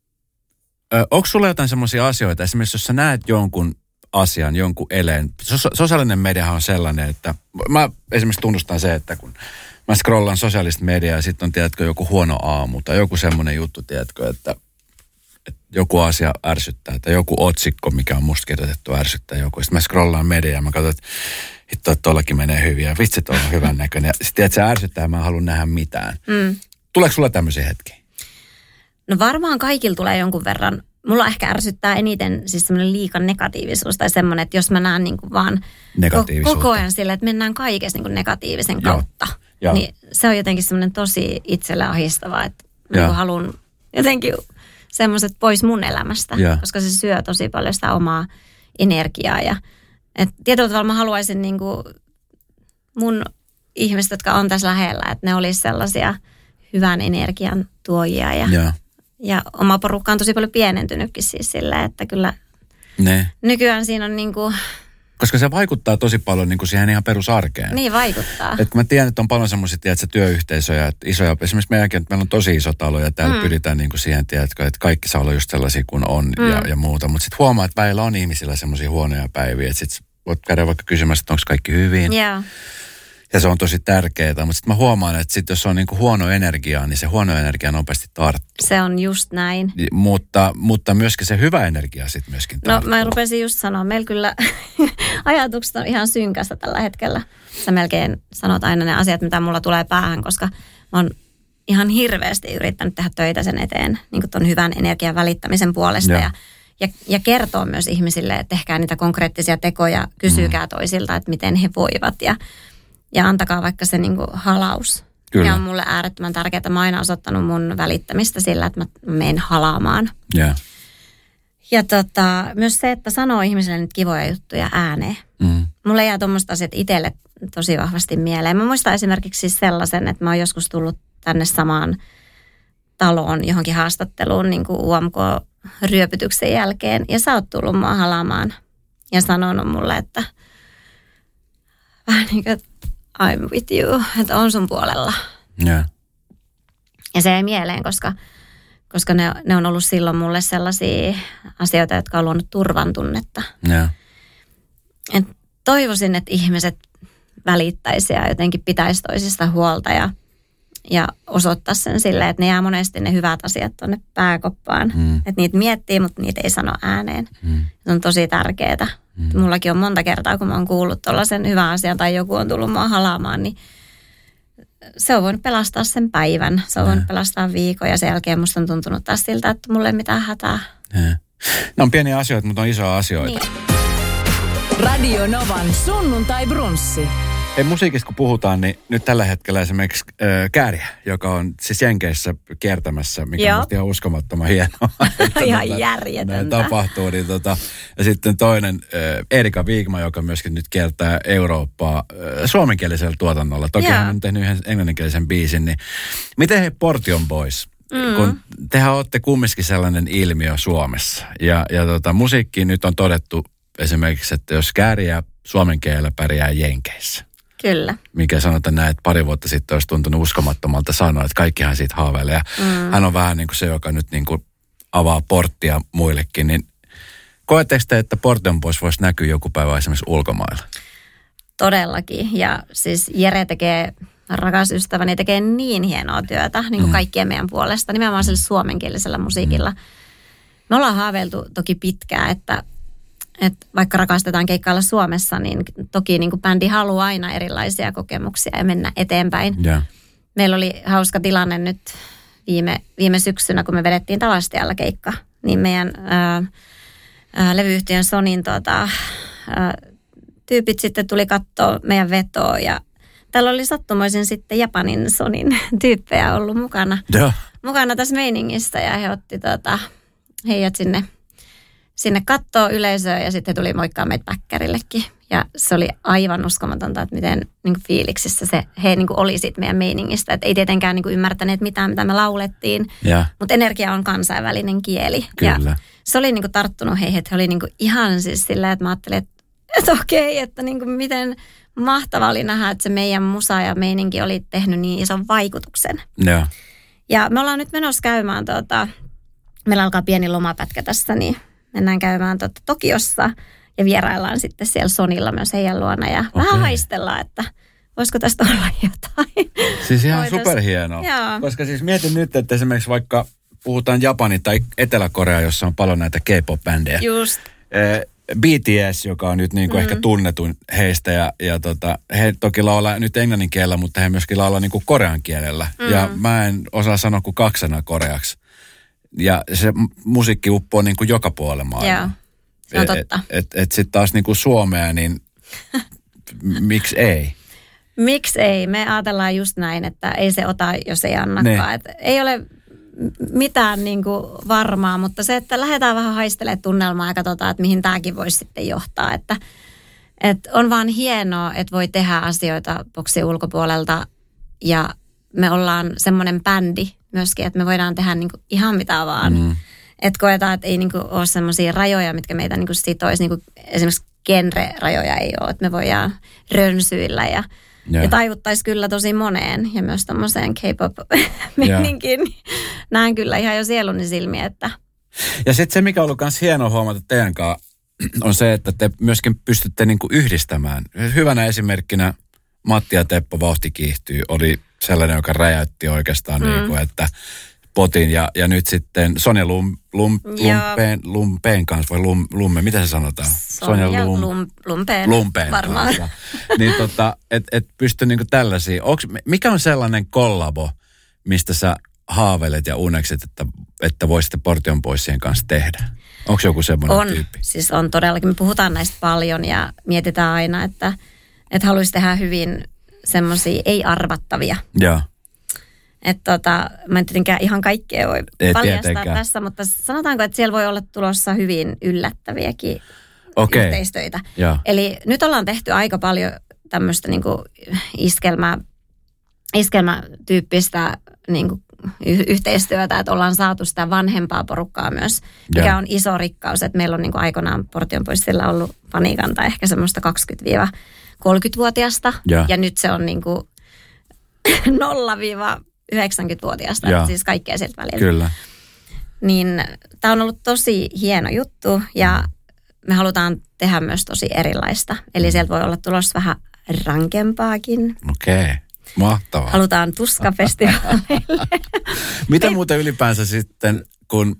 Ö, onko sulla jotain semmoisia asioita, esimerkiksi jos sä näet jonkun asian, jonkun eleen. Sos, sosiaalinen mediahan on sellainen, että mä esimerkiksi tunnustan se, että kun mä scrollaan sosiaalista mediaa ja sitten on, tiedätkö, joku huono aamu tai joku semmoinen juttu, tiedätkö, että, että joku asia ärsyttää tai joku otsikko, mikä on musta kirjoitettu, ärsyttää joku. Sitten mä scrollaan mediaa ja mä katson, että hitto, että tollakin menee hyvin ja vitsi, toi on hyvän näköinen. Ja sitten tiedät, se ärsyttää ja mä en halua nähdä mitään. Mm. Tuleeko sulla tämmöisiä hetkiä? No varmaan kaikilla tulee jonkun verran. Mulla ehkä ärsyttää eniten siis semmoinen liika negatiivisuus tai semmoinen, että jos mä näen niin kuin vaan ko- koko ajan sille, että mennään kaikessa niin kuin negatiivisen Joo. kautta, Joo. niin se on jotenkin semmoinen tosi itselle ahdistavaa, että mä Joo. niin haluan jotenkin semmoiset pois mun elämästä, Joo. koska se syö tosi paljon sitä omaa energiaa. Ja, et tietyllä tavalla mä haluaisin niin kuin mun ihmiset, jotka on tässä lähellä, että ne olisi sellaisia hyvän energian tuojia ja Joo. Ja oma porukka on tosi paljon pienentynytkin siis sillä, että kyllä Ne. nykyään siinä on niin kuin, Koska se vaikuttaa tosi paljon niin kuin siihen ihan perusarkeen. niin vaikuttaa. Et kun mä tiedän, että on paljon semmoisia, tiedätkö, työyhteisöjä, että isoja, esimerkiksi meidänkin, että meillä on tosi iso talo ja täällä mm. pyritään niin kuin siihen, tiedätkö, että kaikki saa olla just sellaisia kuin on mm. ja, ja muuta. Mutta sitten huomaa, että väillä on ihmisillä semmoisia huonoja päiviä, että sitten voit käydä vaikka kysymässä, että onko kaikki hyvin. Joo. Ja se on tosi tärkeää, mutta sitten mä huomaan, että sit jos on niin kuin huono energia, niin se huono energia nopeasti tarttuu. Se on just näin. Mutta, mutta myöskin se hyvä energia sitten myöskin No tarttuu. mä rupesin just sanoa, meillä kyllä ajatukset on ihan synkässä tällä hetkellä. Sä melkein sanot aina ne asiat, mitä mulla tulee päähän, koska mä oon ihan hirveästi yrittänyt tehdä töitä sen eteen, niin kuin ton hyvän energian välittämisen puolesta. Joo. Ja, ja, ja kertoo myös ihmisille, että tehkää niitä konkreettisia tekoja, kysykää mm. toisilta, että miten he voivat ja Ja antakaa vaikka se niinku halaus. Kyllä. Ja on mulle äärettömän tärkeää. Mä oon aina osoittanut mun välittämistä sillä, että mä menen halaamaan. Yeah. Ja tota, myös se, että sanoo ihmiselle nyt kivoja juttuja ääneen. Mm. Mulle jää tuommoista asiat itselle tosi vahvasti mieleen. Mä muistan esimerkiksi siis sellaisen, että mä oon joskus tullut tänne samaan taloon johonkin haastatteluun niin kuin U M K-ryöpytyksen jälkeen. Ja sä oot tullut mua halaamaan ja sanonut mulle, että vähän niin kuin, I'm with you, että on sun puolella. Yeah. Ja se ei mieleen, koska, koska ne, ne on ollut silloin mulle sellaisia asioita, jotka on luonut turvan tunnetta. Yeah. Et toivoisin, että ihmiset välittäisi ja jotenkin pitäisi toisista huolta ja, ja osoittaa sen silleen, että ne jää monesti ne hyvät asiat tuonne pääkoppaan. Mm. Että niitä miettii, mutta niitä ei sano ääneen. Mm. Se on tosi tärkeää. Mm. Mullakin on monta kertaa, kun mä oon kuullut tuollaisen hyvän asian tai joku on tullut mua halaamaan, niin se on voinut pelastaa sen päivän. Se on voinut pelastaa viikon ja sen jälkeen musta on tuntunut taas siltä, että mulla ei mitään hätää. Yeah. Ne on pieniä asioita, mutta on isoja asioita. Niin. Radio Novan sunnuntai brunssi. Ei musiikista kun puhutaan, niin nyt tällä hetkellä esimerkiksi äh, Kääriä, joka on siis Jenkeissä kiertämässä, mikä Joo. on musta ihan uskomattoman hienoa. Ihan Näin järjetöntä. tapahtuu. Niin tota, ja sitten toinen äh, Erika Wigman, joka myöskin nyt kiertää Eurooppaa äh, suomenkielisellä tuotannolla. Toki Joo. hän on tehnyt yhden englanninkielisen biisin. Niin miten he Portion Boys? Mm. Kun tehän olette kumminkin sellainen ilmiö Suomessa. Ja, ja tota, musiikki nyt on todettu esimerkiksi, että jos Kääriä suomen kielellä pärjää Jenkeissä. Kyllä. Mikä sanotaan näin, että pari vuotta sitten olisi tuntunut uskomattomalta sanoa, että kaikkihan siitä haaveilee. Mm. Hän on vähän niin kuin se, joka nyt niin kuin avaa porttia muillekin. Niin koetteko te, että Portion Boys voisi näkyä joku päivä esimerkiksi ulkomailla? Todellakin. Ja siis Jere tekee, rakas ystäväni, tekee niin hienoa työtä niin kuin mm. kaikkien meidän puolesta, nimenomaan sillä suomenkielisellä musiikilla. Mm. Me ollaan haaveiltu toki pitkään, että, että vaikka rakastetaan keikkailla Suomessa, niin toki niin kuin bändi haluaa aina erilaisia kokemuksia ja mennä eteenpäin. Yeah. Meillä oli hauska tilanne nyt viime, viime syksynä, kun me vedettiin Tavastialla keikka, niin meidän ää, ää, levyyhtiön Sonin tota, ää, tyypit sitten tuli katsoa meidän vetoa ja täällä oli sattumoisin sitten Japanin Sonin tyyppejä ollut mukana, yeah. mukana tässä meiningissä ja he otti tota, heidät sinne, sinne kattoo yleisöä ja sitten tuli moikkaa meitä päkkärillekin. Ja se oli aivan uskomatonta, että miten niin kuin fiiliksissä se, he niin kuin oli siitä meidän meiningistä. Että ei tietenkään niin kuin ymmärtäneet mitään, mitä me laulettiin, yeah. mutta energia on kansainvälinen kieli. Kyllä. Ja se oli niin kuin tarttunut heihin, että he oli niin kuin ihan siis sillä, että mä ajattelin, että, että okei, että niin kuin miten mahtavaa oli nähdä, että se meidän musa ja meininki oli tehnyt niin ison vaikutuksen. Yeah. Ja me ollaan nyt menossa käymään, tuota, meillä alkaa pieni lomapätkä tässä, niin mennään käymään tuota, Tokiossa ja vieraillaan sitten siellä Sonilla myös heidän luona ja okay. vähän haistellaan, että voisiko tästä olla jotain. Siis ihan superhienoa, Joo. koska siis mietin nyt, että esimerkiksi vaikka puhutaan Japani tai Etelä-Korea, jossa on paljon näitä K-pop-bändejä. Just. B T S, joka on nyt niin kuin mm. ehkä tunnetun heistä ja, ja tota, he toki laulaa nyt englannin kielellä, mutta he myöskin laulaa niin kuin korean kielellä. Mm. Ja mä en osaa sanoa kuin kaksi sanaa koreaksi. Ja se musiikki uppoo niin kuin joka puolella maailmaa. Joo, se on totta. Et, et, et sitten taas niin kuin Suomea, niin miksi ei? Miksi ei? Me ajatellaan just näin, että ei se ota, jos ei annakaan. Et ei ole mitään niin kuin varmaa, mutta se, että lähdetään vähän haistelemaan tunnelmaa ja katsotaan, että mihin tämäkin voisi sitten johtaa. Että, että on vaan hienoa, että voi tehdä asioita boksin ulkopuolelta ja me ollaan semmoinen bändi myöskin, että me voidaan tehdä niin kuin ihan mitä vaan. Mm. Että koetaan, että ei niin kuin ole semmoisia rajoja, mitkä meitä niin kuin sitoisi. Niin kuin esimerkiksi genre-rajoja ei ole, että me voidaan rönsyillä ja Ja, ja taivuttaisi kyllä tosi moneen ja myös tommoseen K-pop-meininkiin. Näen kyllä ihan jo sieluni silmiä, että... Ja sitten se, mikä on ollut myös hienoa huomata teidän kanssa, on se, että te myöskin pystytte niinku yhdistämään. Hyvänä esimerkkinä Matti ja Teppo Vauhti kiihtyy oli sellainen, joka räjäytti oikeastaan mm. niin kuin, että potin ja, ja nyt sitten Sonja Lum, Lum, Lumpeen, Lumpeen kanssa, vai Lum, Lumme, mitä se sanotaan? Sonja, Sonja Lum, Lum, Lumpeen, Lumpeen varmaan. Kanssa. Niin tota, että et pysty niinku tällaisia. Onks, mikä on sellainen kollabo, mistä sä haaveilet ja unekset, että, että voisitte Portion Boysien kanssa tehdä? Onko joku semmoinen on, tyyppi? Siis on todellakin. Me puhutaan näistä paljon ja mietitään aina, että, että haluaisi tehdä hyvin semmoisia ei-arvattavia. Joo. Että tota, mä en tietenkään ihan kaikkea voi ei paljastaa tietenkään. Tässä, mutta sanotaanko, että siellä voi olla tulossa hyvin yllättäviäkin okay. yhteistöitä. Ja. Eli nyt ollaan tehty aika paljon tämmöistä niinku iskelmä, iskelmätyyppistä niinku y- yhteistyötä, että ollaan saatu sitä vanhempaa porukkaa myös, mikä ja. on iso rikkaus, että meillä on niinku aikoinaan Portion Boysilla ollut fanikanta ehkä semmoista kaksikymmentä-kolmekymmentävuotiaasta ja, ja nyt se on niinku nolla yhdeksänkymmentävuotiaasta, että siis kaikkea sieltä välillä. Kyllä. Niin tämä on ollut tosi hieno juttu ja me halutaan tehdä myös tosi erilaista. Eli sieltä voi olla tulossa vähän rankempaakin. Okei, okay. Mahtavaa. Halutaan tuskafestivaaleille. Mitä muuten ylipäänsä sitten, kun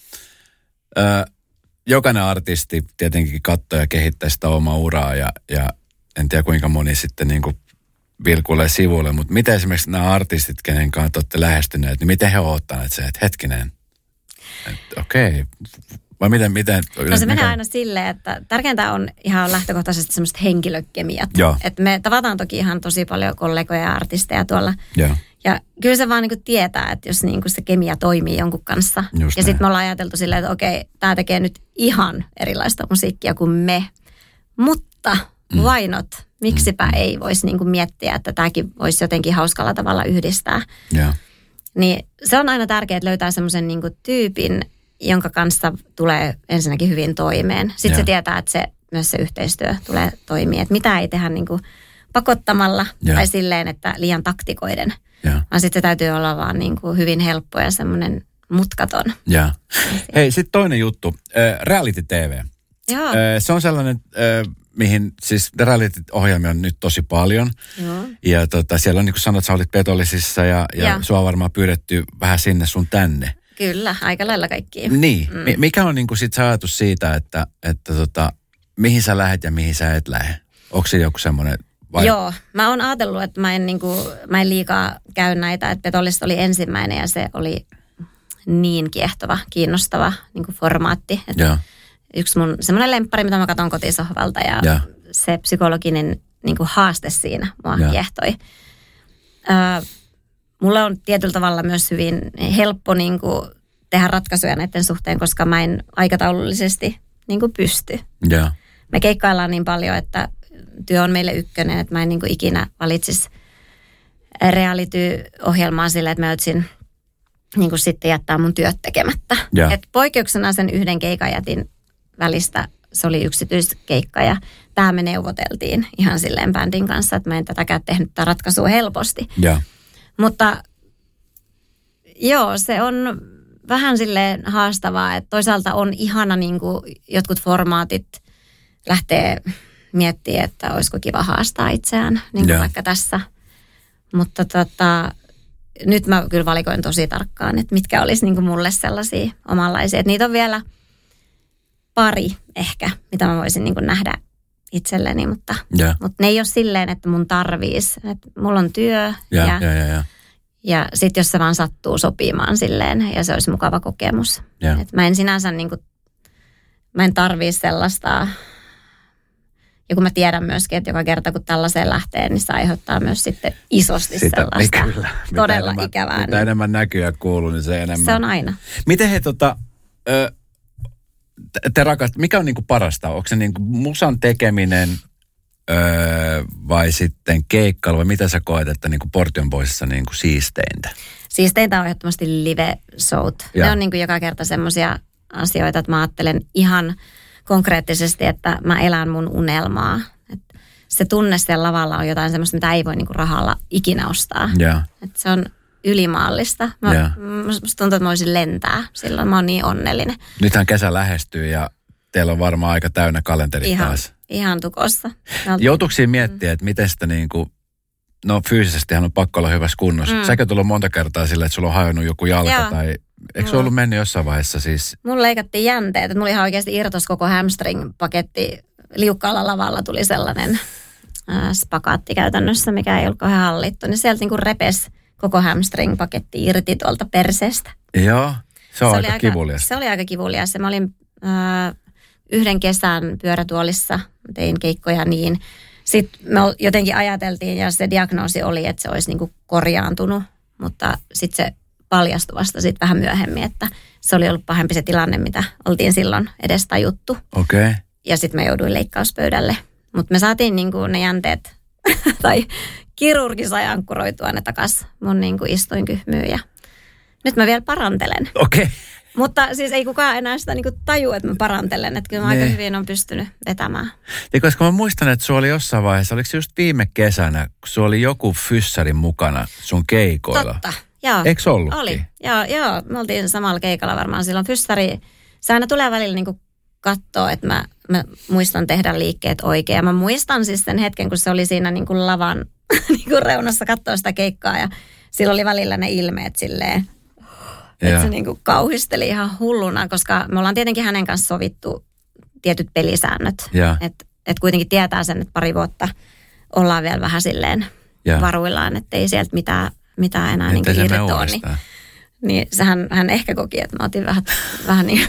ö, jokainen artisti tietenkin katsoo ja kehittää sitä omaa uraa ja, ja en tiedä kuinka moni sitten niin kuin vilkuilee sivuille, mutta miten esimerkiksi nämä artistit, kenen kanssa olette lähestyneet, niin miten he ovat ottaneet se, että hetkinen, että okei, okay. vai miten, miten? No se menee aina silleen, että tärkeintä on ihan lähtökohtaisesti semmoiset henkilökemiat. Että me tavataan toki ihan tosi paljon kollegoja ja artisteja tuolla. Joo. Ja kyllä se vaan niinku tietää, että jos niinku se kemia toimii jonkun kanssa. Just ja sitten me ollaan ajateltu silleen, että okei, tämä tekee nyt ihan erilaista musiikkia kuin me. Mutta mm. why not? Miksipä mm. ei voisi niinku miettiä, että tämäkin voisi jotenkin hauskalla tavalla yhdistää. Yeah. Niin se on aina tärkeää, että löytää semmoisen niinku tyypin, jonka kanssa tulee ensinnäkin hyvin toimeen. Sitten yeah. se tietää, että se, myös se yhteistyö tulee toimia. Että mitä ei tehdä niinku pakottamalla yeah. tai silleen, että liian taktikoiden. Yeah. Vaan sitten se täytyy olla vaan niinku hyvin helppo ja semmoinen mutkaton. Yeah. Hei, sitten toinen juttu. Äh, reality T V. Joo. Äh, se on sellainen... Äh, mihin siis reality-ohjelmia on nyt tosi paljon. Joo. Ja tota, siellä on niin kuin sanoit, sä olit Petollisissa ja, ja, ja sua on varmaan pyydetty vähän sinne sun tänne. Kyllä, aika lailla kaikkiin. Niin. Mm. Mikä on niin kuin sit se ajatus siitä, että, että tota, mihin sä lähet ja mihin sä et lähde? Onko se joku semmoinen vai? Joo, mä oon ajatellut, että mä en, niin kuin, mä en liikaa käy näitä, että Petolliset oli ensimmäinen ja se oli niin kiehtova, kiinnostava niin kuin formaatti. Että yksi mun semmoinen lemppari, mitä mä katson kotisohvalta ja, ja. se psykologinen niin kuin haaste siinä mua ja. kiehtoi. Ö, mulla on tietyllä tavalla myös hyvin helppo niin kuin tehdä ratkaisuja näiden suhteen, koska mä en aikataulullisesti niin kuin pysty. Ja. Me keikkaillaan niin paljon, että työ on meille ykkönen, että mä en niin kuin ikinä valitsisi reality-ohjelmaa sillä, että mä otsin niin kuin sitten jättää mun työt tekemättä. Yeah. Et poikkeuksena sen yhden keikan jätin välistä, se oli yksityiskeikka ja tämä me neuvoteltiin ihan silleen bändin kanssa, että mä en tätäkään tehnyt tätä ratkaisua helposti. Yeah. Mutta joo, se on vähän silleen haastavaa, että toisaalta on ihana niin kuin jotkut formaatit lähtee miettimään, että olisiko kiva haastaa itseään, niin kuin vaikka tässä. Mutta tota, nyt mä kyllä valikoin tosi tarkkaan, että mitkä olisi niin kuin mulle sellaisia omanlaisia. Että niitä on vielä pari ehkä, mitä mä voisin niin kuin nähdä itselleni, mutta, mutta ne ei ole silleen, että mun tarvitsisi. Että mulla on työ ja, ja, ja, ja, ja. ja sitten jos se vaan sattuu sopimaan silleen ja se olisi mukava kokemus. Että mä en sinänsä niin kuin, mä en tarvitse sellaista. Ja kun mä tiedän myöskin, että joka kerta kun tällaiseen lähtee, niin se aiheuttaa myös sitten isosti sitä, sellaista niin kyllä, todella enemmän, ikävää. Mitä niin enemmän näkyy ja kuuluu, niin se enemmän. Se on aina. Miten he tota, ö, te, te rakast, mikä on niinku parasta? Onko se niinku musan tekeminen ö, vai sitten keikkailu vai mitä sä koet, että niinku Portion Boysissa niinku siisteintä? Siisteintä on ehdottomasti live-showt. Ja. Ne on niinku joka kerta semmoisia asioita, että mä ajattelen ihan konkreettisesti, että mä elän mun unelmaa. Et se tunne siellä lavalla on jotain semmoista, mitä ei voi niinku rahalla ikinä ostaa. Yeah. Et se on ylimaallista. Mä, yeah. Musta tuntuu, että mä voisin lentää. Silloin mä oon niin onnellinen. Nythän kesä lähestyy ja teillä on varmaan aika täynnä kalenteri ihan, taas. Ihan tukossa. Joutuuko siinä miettiä, että miten sitä niinku, no fyysisestihan on pakko olla hyvässä kunnossa. Mm. Säkö tullut monta kertaa sillä, että sulla on hajonnut joku jalka yeah. tai eikö se ollut mennyt jossain vaiheessa siis? Mulla leikattiin jänteet, että mulla ihan oikeasti irtos koko hamstring-paketti. Liukkaalla lavalla tuli sellainen äh, spakaatti käytännössä, mikä ei ollut kauhean hallittu. Niin sieltä niin kuin repesi koko hamstring-paketti irti tuolta perseestä. Joo, se on se aika, aika kivulias. Se oli aika kivulias. Mä olin äh, yhden kesän pyörätuolissa, tein keikkoja niin. Sitten me jotenkin ajateltiin ja se diagnoosi oli, että se olisi niin kuin korjaantunut, mutta sitten se paljastui vasta sitten vähän myöhemmin, että se oli ollut pahempi se tilanne, mitä oltiin silloin edes tajuttu. Okei. Okay. Ja sitten mä jouduin leikkauspöydälle. Mutta me saatiin niinku ne jänteet, tai kirurgi sai ankkuroitua ne takas mun niinku istuinkyhmyyn. Ja nyt mä vielä parantelen. Okei. Okay. Mutta siis ei kukaan enää sitä niinku taju, että mä parantelen. Että kyllä mä ne. aika hyvin on pystynyt vetämään. Ja koska mä muistan, että sulla oli jossain vaiheessa, oliko se just viime kesänä, kun sulla oli joku fyssarin mukana sun keikoilla? Totta. Joo. Eikö ollutkin? Oli. Joo, joo, me oltiin samalla keikalla varmaan silloin. Fyssari, se aina tulee välillä niinku katsoa, että mä, mä muistan tehdä liikkeet oikein. Ja mä muistan siis sen hetken, kun se oli siinä niinku lavan niinku reunassa katsoa sitä keikkaa. Ja sillä oli välillä ne ilmeet silleen, että se niinku kauhisteli ihan hulluna. Koska me ollaan tietenkin hänen kanssa sovittu tietyt pelisäännöt. Että et kuitenkin tietää sen, että pari vuotta ollaan vielä vähän silleen ja. varuillaan, että ei sieltä mitään mitä enää niin irtoa, niin, niin sehän, hän ehkä koki, että mä otin vähän, vähän niin.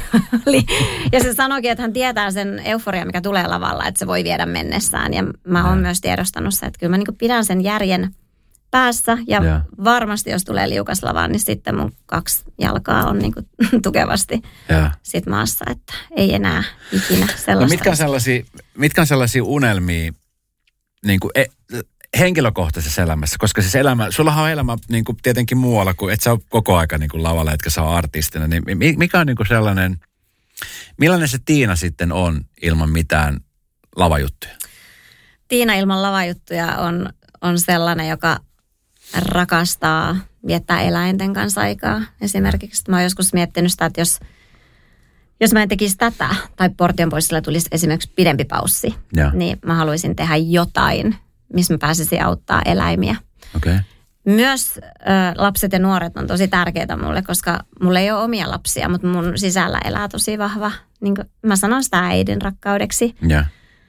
Ja se sanoikin, että hän tietää sen euforian, mikä tulee lavalla, että se voi viedä mennessään. Ja mä oon myös tiedostanut se, että kyllä mä niin pidän sen järjen päässä. Ja, ja varmasti, jos tulee liukas lavaan, niin sitten mun kaksi jalkaa on niin tukevasti ja. sit maassa, että ei enää ikinä sellaista. No mitkä on sellaisia, mitkä on sellaisia unelmia, niin kuin, e, henkilökohtaisessa elämässä, koska siis elämä, sullahan on elämä niin kuin tietenkin muualla, kuin et sä ole koko aika niin kuin lavalla, etkä sä ole artistina, niin mikä on niin kuin sellainen, millainen se Tiina sitten on ilman mitään lavajuttuja? Tiina ilman lavajuttuja on, on sellainen, joka rakastaa viettää eläinten kanssa aikaa. Esimerkiksi mä oon joskus miettinyt sitä, että jos, jos mä en tekisi tätä, tai Portionboysilla tulisi esimerkiksi pidempi paussi, ja. niin mä haluaisin tehdä jotain, missä mä pääsisin auttaa eläimiä. Okei. Okay. Myös ö, lapset ja nuoret on tosi tärkeitä mulle, koska mulla ei ole omia lapsia, mutta mun sisällä elää tosi vahva. Niin kuin mä sanon sitä äidin rakkaudeksi. Ja.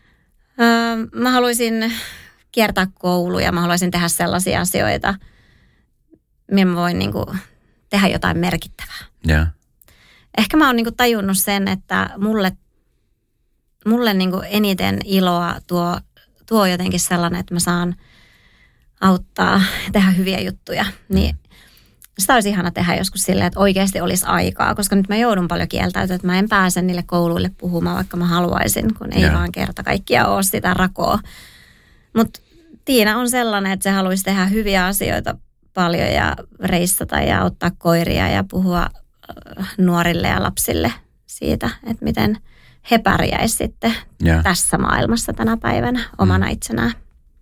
Ö, mä haluaisin kiertää kouluja, mä haluaisin tehdä sellaisia asioita, millä mä voin niin kuin tehdä jotain merkittävää. Ja. Ehkä mä oon niin kuin tajunnut sen, että mulle, mulle niin kuin eniten iloa tuo, tuo jotenkin sellainen, että mä saan auttaa, tehdä hyviä juttuja. Niin sitä olisi ihana tehdä joskus silleen, että oikeasti olisi aikaa, koska nyt mä joudun paljon kieltäytyä, että mä en pääse niille kouluille puhumaan, vaikka mä haluaisin, kun ei ja. vaan kerta kaikkia ole sitä rakoa. Mutta Tiina on sellainen, että se haluaisi tehdä hyviä asioita paljon ja reissata ja ottaa koiria ja puhua nuorille ja lapsille siitä, että miten he pärjäisivät sitten ja. tässä maailmassa tänä päivänä omana mm. itsenään.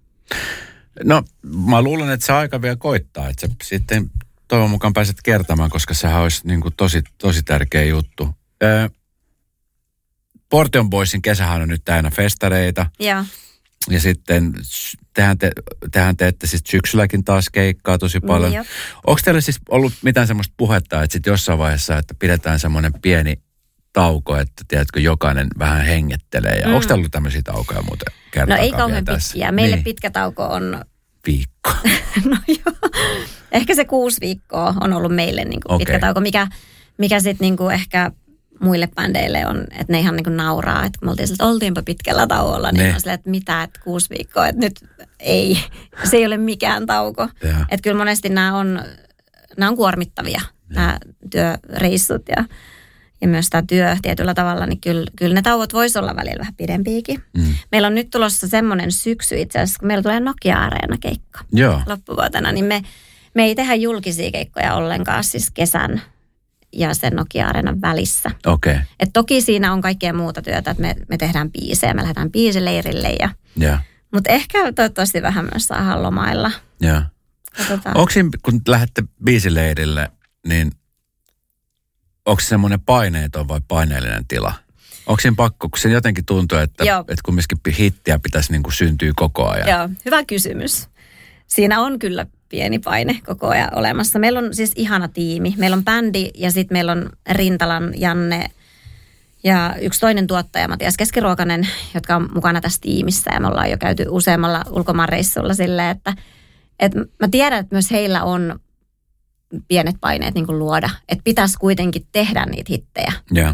No, mä luulen, että se aika vielä koittaa, että sä sitten toivon mukaan pääset kertomaan, koska sehän olisi niin kuin tosi, tosi tärkeä juttu. Öö, Portionboysin kesähän on nyt täynnä festareita. Joo. Ja sitten tehän, te, tehän teette sitten syksylläkin taas keikkaa tosi paljon. Niin onko teillä siis ollut mitään semmoista puhetta, että sitten jossain vaiheessa, että pidetään semmoinen pieni tauko, että tiedätkö, jokainen vähän hengettelee. Ja mm. onko teillä ollut tämmöisiä taukoja muuten kertaakaan? No ei kauhean pitkiä. Meille niin. pitkä tauko on... Viikko. No joo. Ehkä se kuusi viikkoa on ollut meille niin kuin okay. pitkä tauko, mikä, mikä sitten niin kuin ehkä muille bändeille on, että ne ihan niin kuin nauraa, että kun me oltiin siltä, oltiinpa pitkällä tauolla, niin on silleen, että mitä, että kuusi viikkoa, että nyt ei, se ei ole mikään tauko. Että kyllä monesti nämä on, nämä on kuormittavia, ja. nämä työreissut ja, ja myös tämä työ tietyllä tavalla, niin kyllä, kyllä ne tauot voisi olla välillä vähän pidempiäkin. Mm. Meillä on nyt tulossa semmoinen syksy itse asiassa, kun meillä tulee Nokia-areena-keikka Joo. loppuvuotena, niin me, me ei tehdä julkisia keikkoja ollenkaan siis kesän ja sen Nokia-areenan välissä. Okei. Okay. Et toki siinä on kaikkea muuta työtä, että me, me tehdään biisejä, me lähdetään biisileirille. Ja, yeah. mutta ehkä toivottavasti vähän myös saadaan lomailla. Yeah. Onko siinä, kun lähdette biisileirille, niin onko se semmoinen paineeton vai paineellinen tila? Onko siinä pakko, kun se jotenkin tuntuu, että, että kumminkin hittiä pitäisi niin kuin syntyä koko ajan? Joo, hyvä kysymys. Siinä on kyllä pieni paine koko ajan olemassa. Meillä on siis ihana tiimi. Meillä on bändi ja sitten meillä on Rintalan Janne ja yksi toinen tuottaja Matias Keskiruokanen, jotka on mukana tässä tiimissä. Ja me ollaan jo käyty useammalla ulkomaanreissulla silleen, että, että mä tiedän, että myös heillä on pienet paineet niin kuin luoda. Että pitäisi kuitenkin tehdä niitä hittejä. Yeah.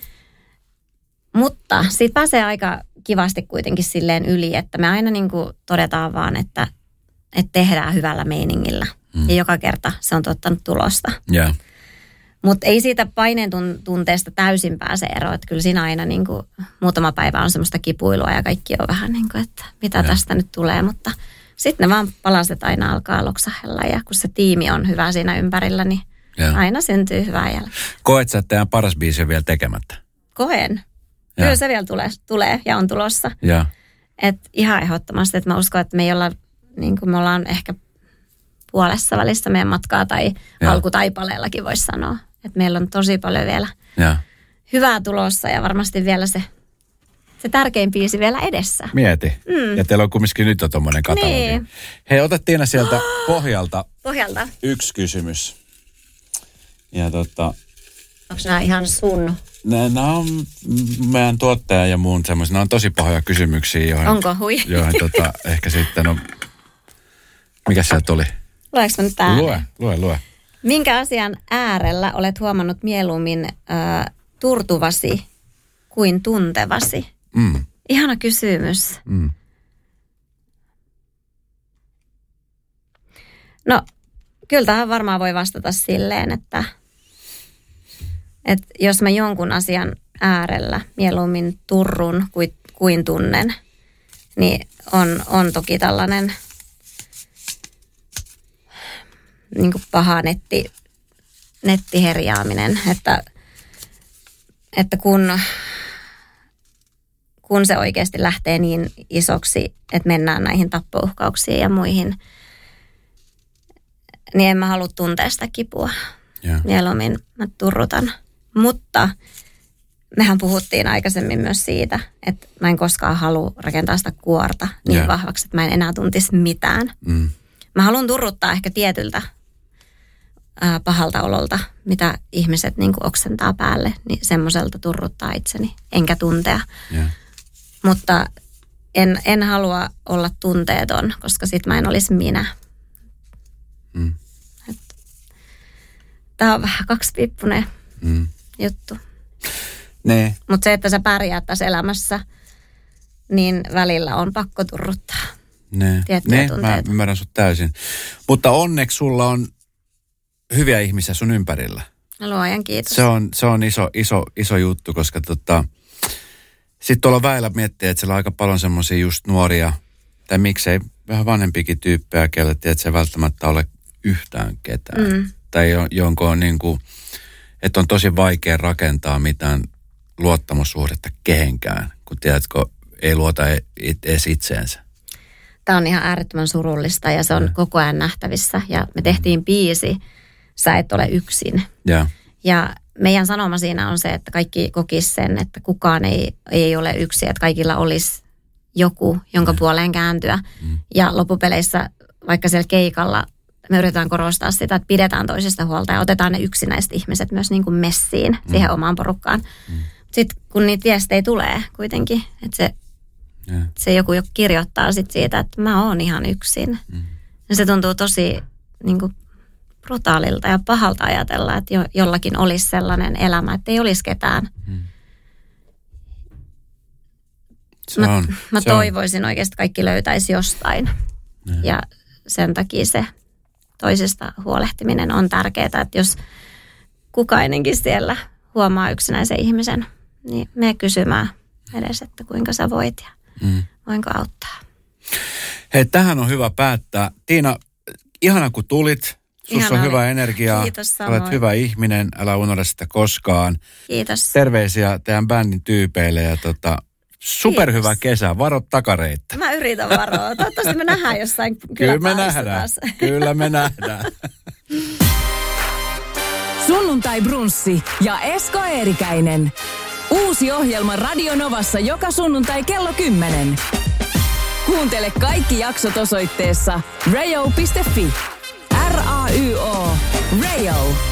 Mutta siitä pääsee aika kivasti kuitenkin silleen yli, että me aina niin kuin todetaan vaan, että että tehdään hyvällä meiningillä. Mm. Ja joka kerta se on tuottanut tulosta. Yeah. Mutta ei siitä paineen tunteesta täysin pääse eroon. Että kyllä siinä aina niin kuin, muutama päivä on semmoista kipuilua ja kaikki on vähän niin kuin, että mitä yeah. tästä nyt tulee. Mutta sitten ne vaan palaset aina alkaa loksahella. Ja kun se tiimi on hyvä siinä ympärillä, niin yeah. aina syntyy hyvää jälkeen. Koet sä, että teidän paras biisi on vielä tekemättä? Koen. Yeah. Kyllä se vielä tulee, tulee ja on tulossa. Yeah. Että ihan ehdottomasti, että mä uskon, että me ei olla... Niin kuin me ollaan ehkä puolessa välissä meidän matkaa tai ja. alkutaipaleellakin voisi sanoa. Että meillä on tosi paljon vielä ja. hyvää tulossa ja varmasti vielä se, se tärkein biisi vielä edessä. Mieti. Mm. Ja teillä on kumminkin nyt jo tommoinen katalogi. Niin. Hei, otettiin sieltä oh, pohjalta, pohjalta yksi kysymys. Ja tota... Onko nämä ihan sun? Nämä on meidän tuottaja ja muun semmoisia. Nämä on tosi pahoja kysymyksiä. Joihin, Onko hui? Joihin tota, ehkä sitten on... Mikä sieltä tuli? Lueeko mä nyt täällä? Lue, lue, lue. Minkä asian äärellä olet huomannut mieluummin äh, turtuvasi kuin tuntevasi? Mm. Ihana kysymys. Mm. No, kyllä tähän varmaan voi vastata silleen, että, että jos mä jonkun asian äärellä mieluummin turrun kuin, kuin tunnen, niin on, on toki tällainen... niin kuin paha netti, nettiherjaaminen, että, että kun, kun se oikeasti lähtee niin isoksi, että mennään näihin tappouhkauksiin ja muihin, niin en mä halua tuntea sitä kipua. Yeah. Mieluummin mä turrutan. Mutta mehän puhuttiin aikaisemmin myös siitä, että mä en koskaan halua rakentaa sitä kuorta niin Yeah. vahvaksi, että mä en enää tuntisi mitään. Mm. Mä haluan turruttaa ehkä tietyltä ää, pahalta ololta, mitä ihmiset niin kuin oksentaa päälle, niin semmoiselta turruttaa itseni, enkä tuntea. Yeah. Mutta en, en halua olla tunteeton, koska sit mä en olisi minä. Mm. Tämä on vähän kaksipiippunen Mm. juttu. Ne. Mutta se, että sä pärjäät tässä elämässä, niin välillä on pakko turruttaa. Ne, Tiettyjä ne mä tunteita. ymmärrän sut täysin. Mutta onneksi sulla on hyviä ihmisiä sun ympärillä. Luojan kiitos. Se on, se on iso, iso, iso juttu, koska tota, sitten tuolla väillä miettii, että siellä on aika paljon semmoisia just nuoria, tai miksei vähän vanhempikin tyyppejä, kelle tiedät, että se ei välttämättä ole yhtään ketään. Mm. Tai jo, jonka on niin kuin, että on tosi vaikea rakentaa mitään luottamussuhdetta kehenkään, kun tiedätkö, ei luota edes itseensä. Tämä on ihan äärettömän surullista ja se on koko ajan nähtävissä. Ja me tehtiin biisi, sä et ole yksin. Ja, Ja meidän sanoma siinä on se, että kaikki kokis sen, että kukaan ei, ei ole yksin, että kaikilla olisi joku, jonka puoleen kääntyä. Mm. Ja loppupeleissä, vaikka siellä keikalla, me yritetään korostaa sitä, että pidetään toisista huolta ja otetaan ne yksinäiset ihmiset myös niin kuin messiin mm. siihen omaan porukkaan. Mm. Sitten kun niitä viestejä tulee kuitenkin, että se, ja. se joku joku kirjoittaa sit siitä, että mä oon ihan yksin. Mm. Ja se tuntuu tosi niin kuin brutaalilta ja pahalta ajatella, että jo, jollakin olisi sellainen elämä, että ei olisi ketään. Mm. Se mä on, mä se toivoisin on. Oikeasti, että kaikki löytäisi jostain. Ja. ja sen takia se toisesta huolehtiminen on tärkeää, että jos kukainenkin siellä huomaa yksinäisen ihmisen, niin mene kysymään edes, että kuinka sä voit ja mm. voinko auttaa. Hei, tähän on hyvä päättää. Tiina, ihana kun tulit. Sussa on hyvä energia. Kiitos samoin. Olet hyvä ihminen, älä unohda sitä koskaan. Kiitos. Terveisiä teidän bändin tyypeille ja tota, superhyvä Kiitos. Kesä. Varo takareita. Mä yritän varoa. Toivottavasti me nähdään jossain Kyllä me nähdään. Kyllä me nähdään. Sunnuntai Brunssi ja Esko Eerikäinen. Uusi ohjelma Radio Novassa joka sunnuntai kello kymmenen. Kuuntele kaikki jaksot osoitteessa rayo piste fi. R A Y O. Rayo.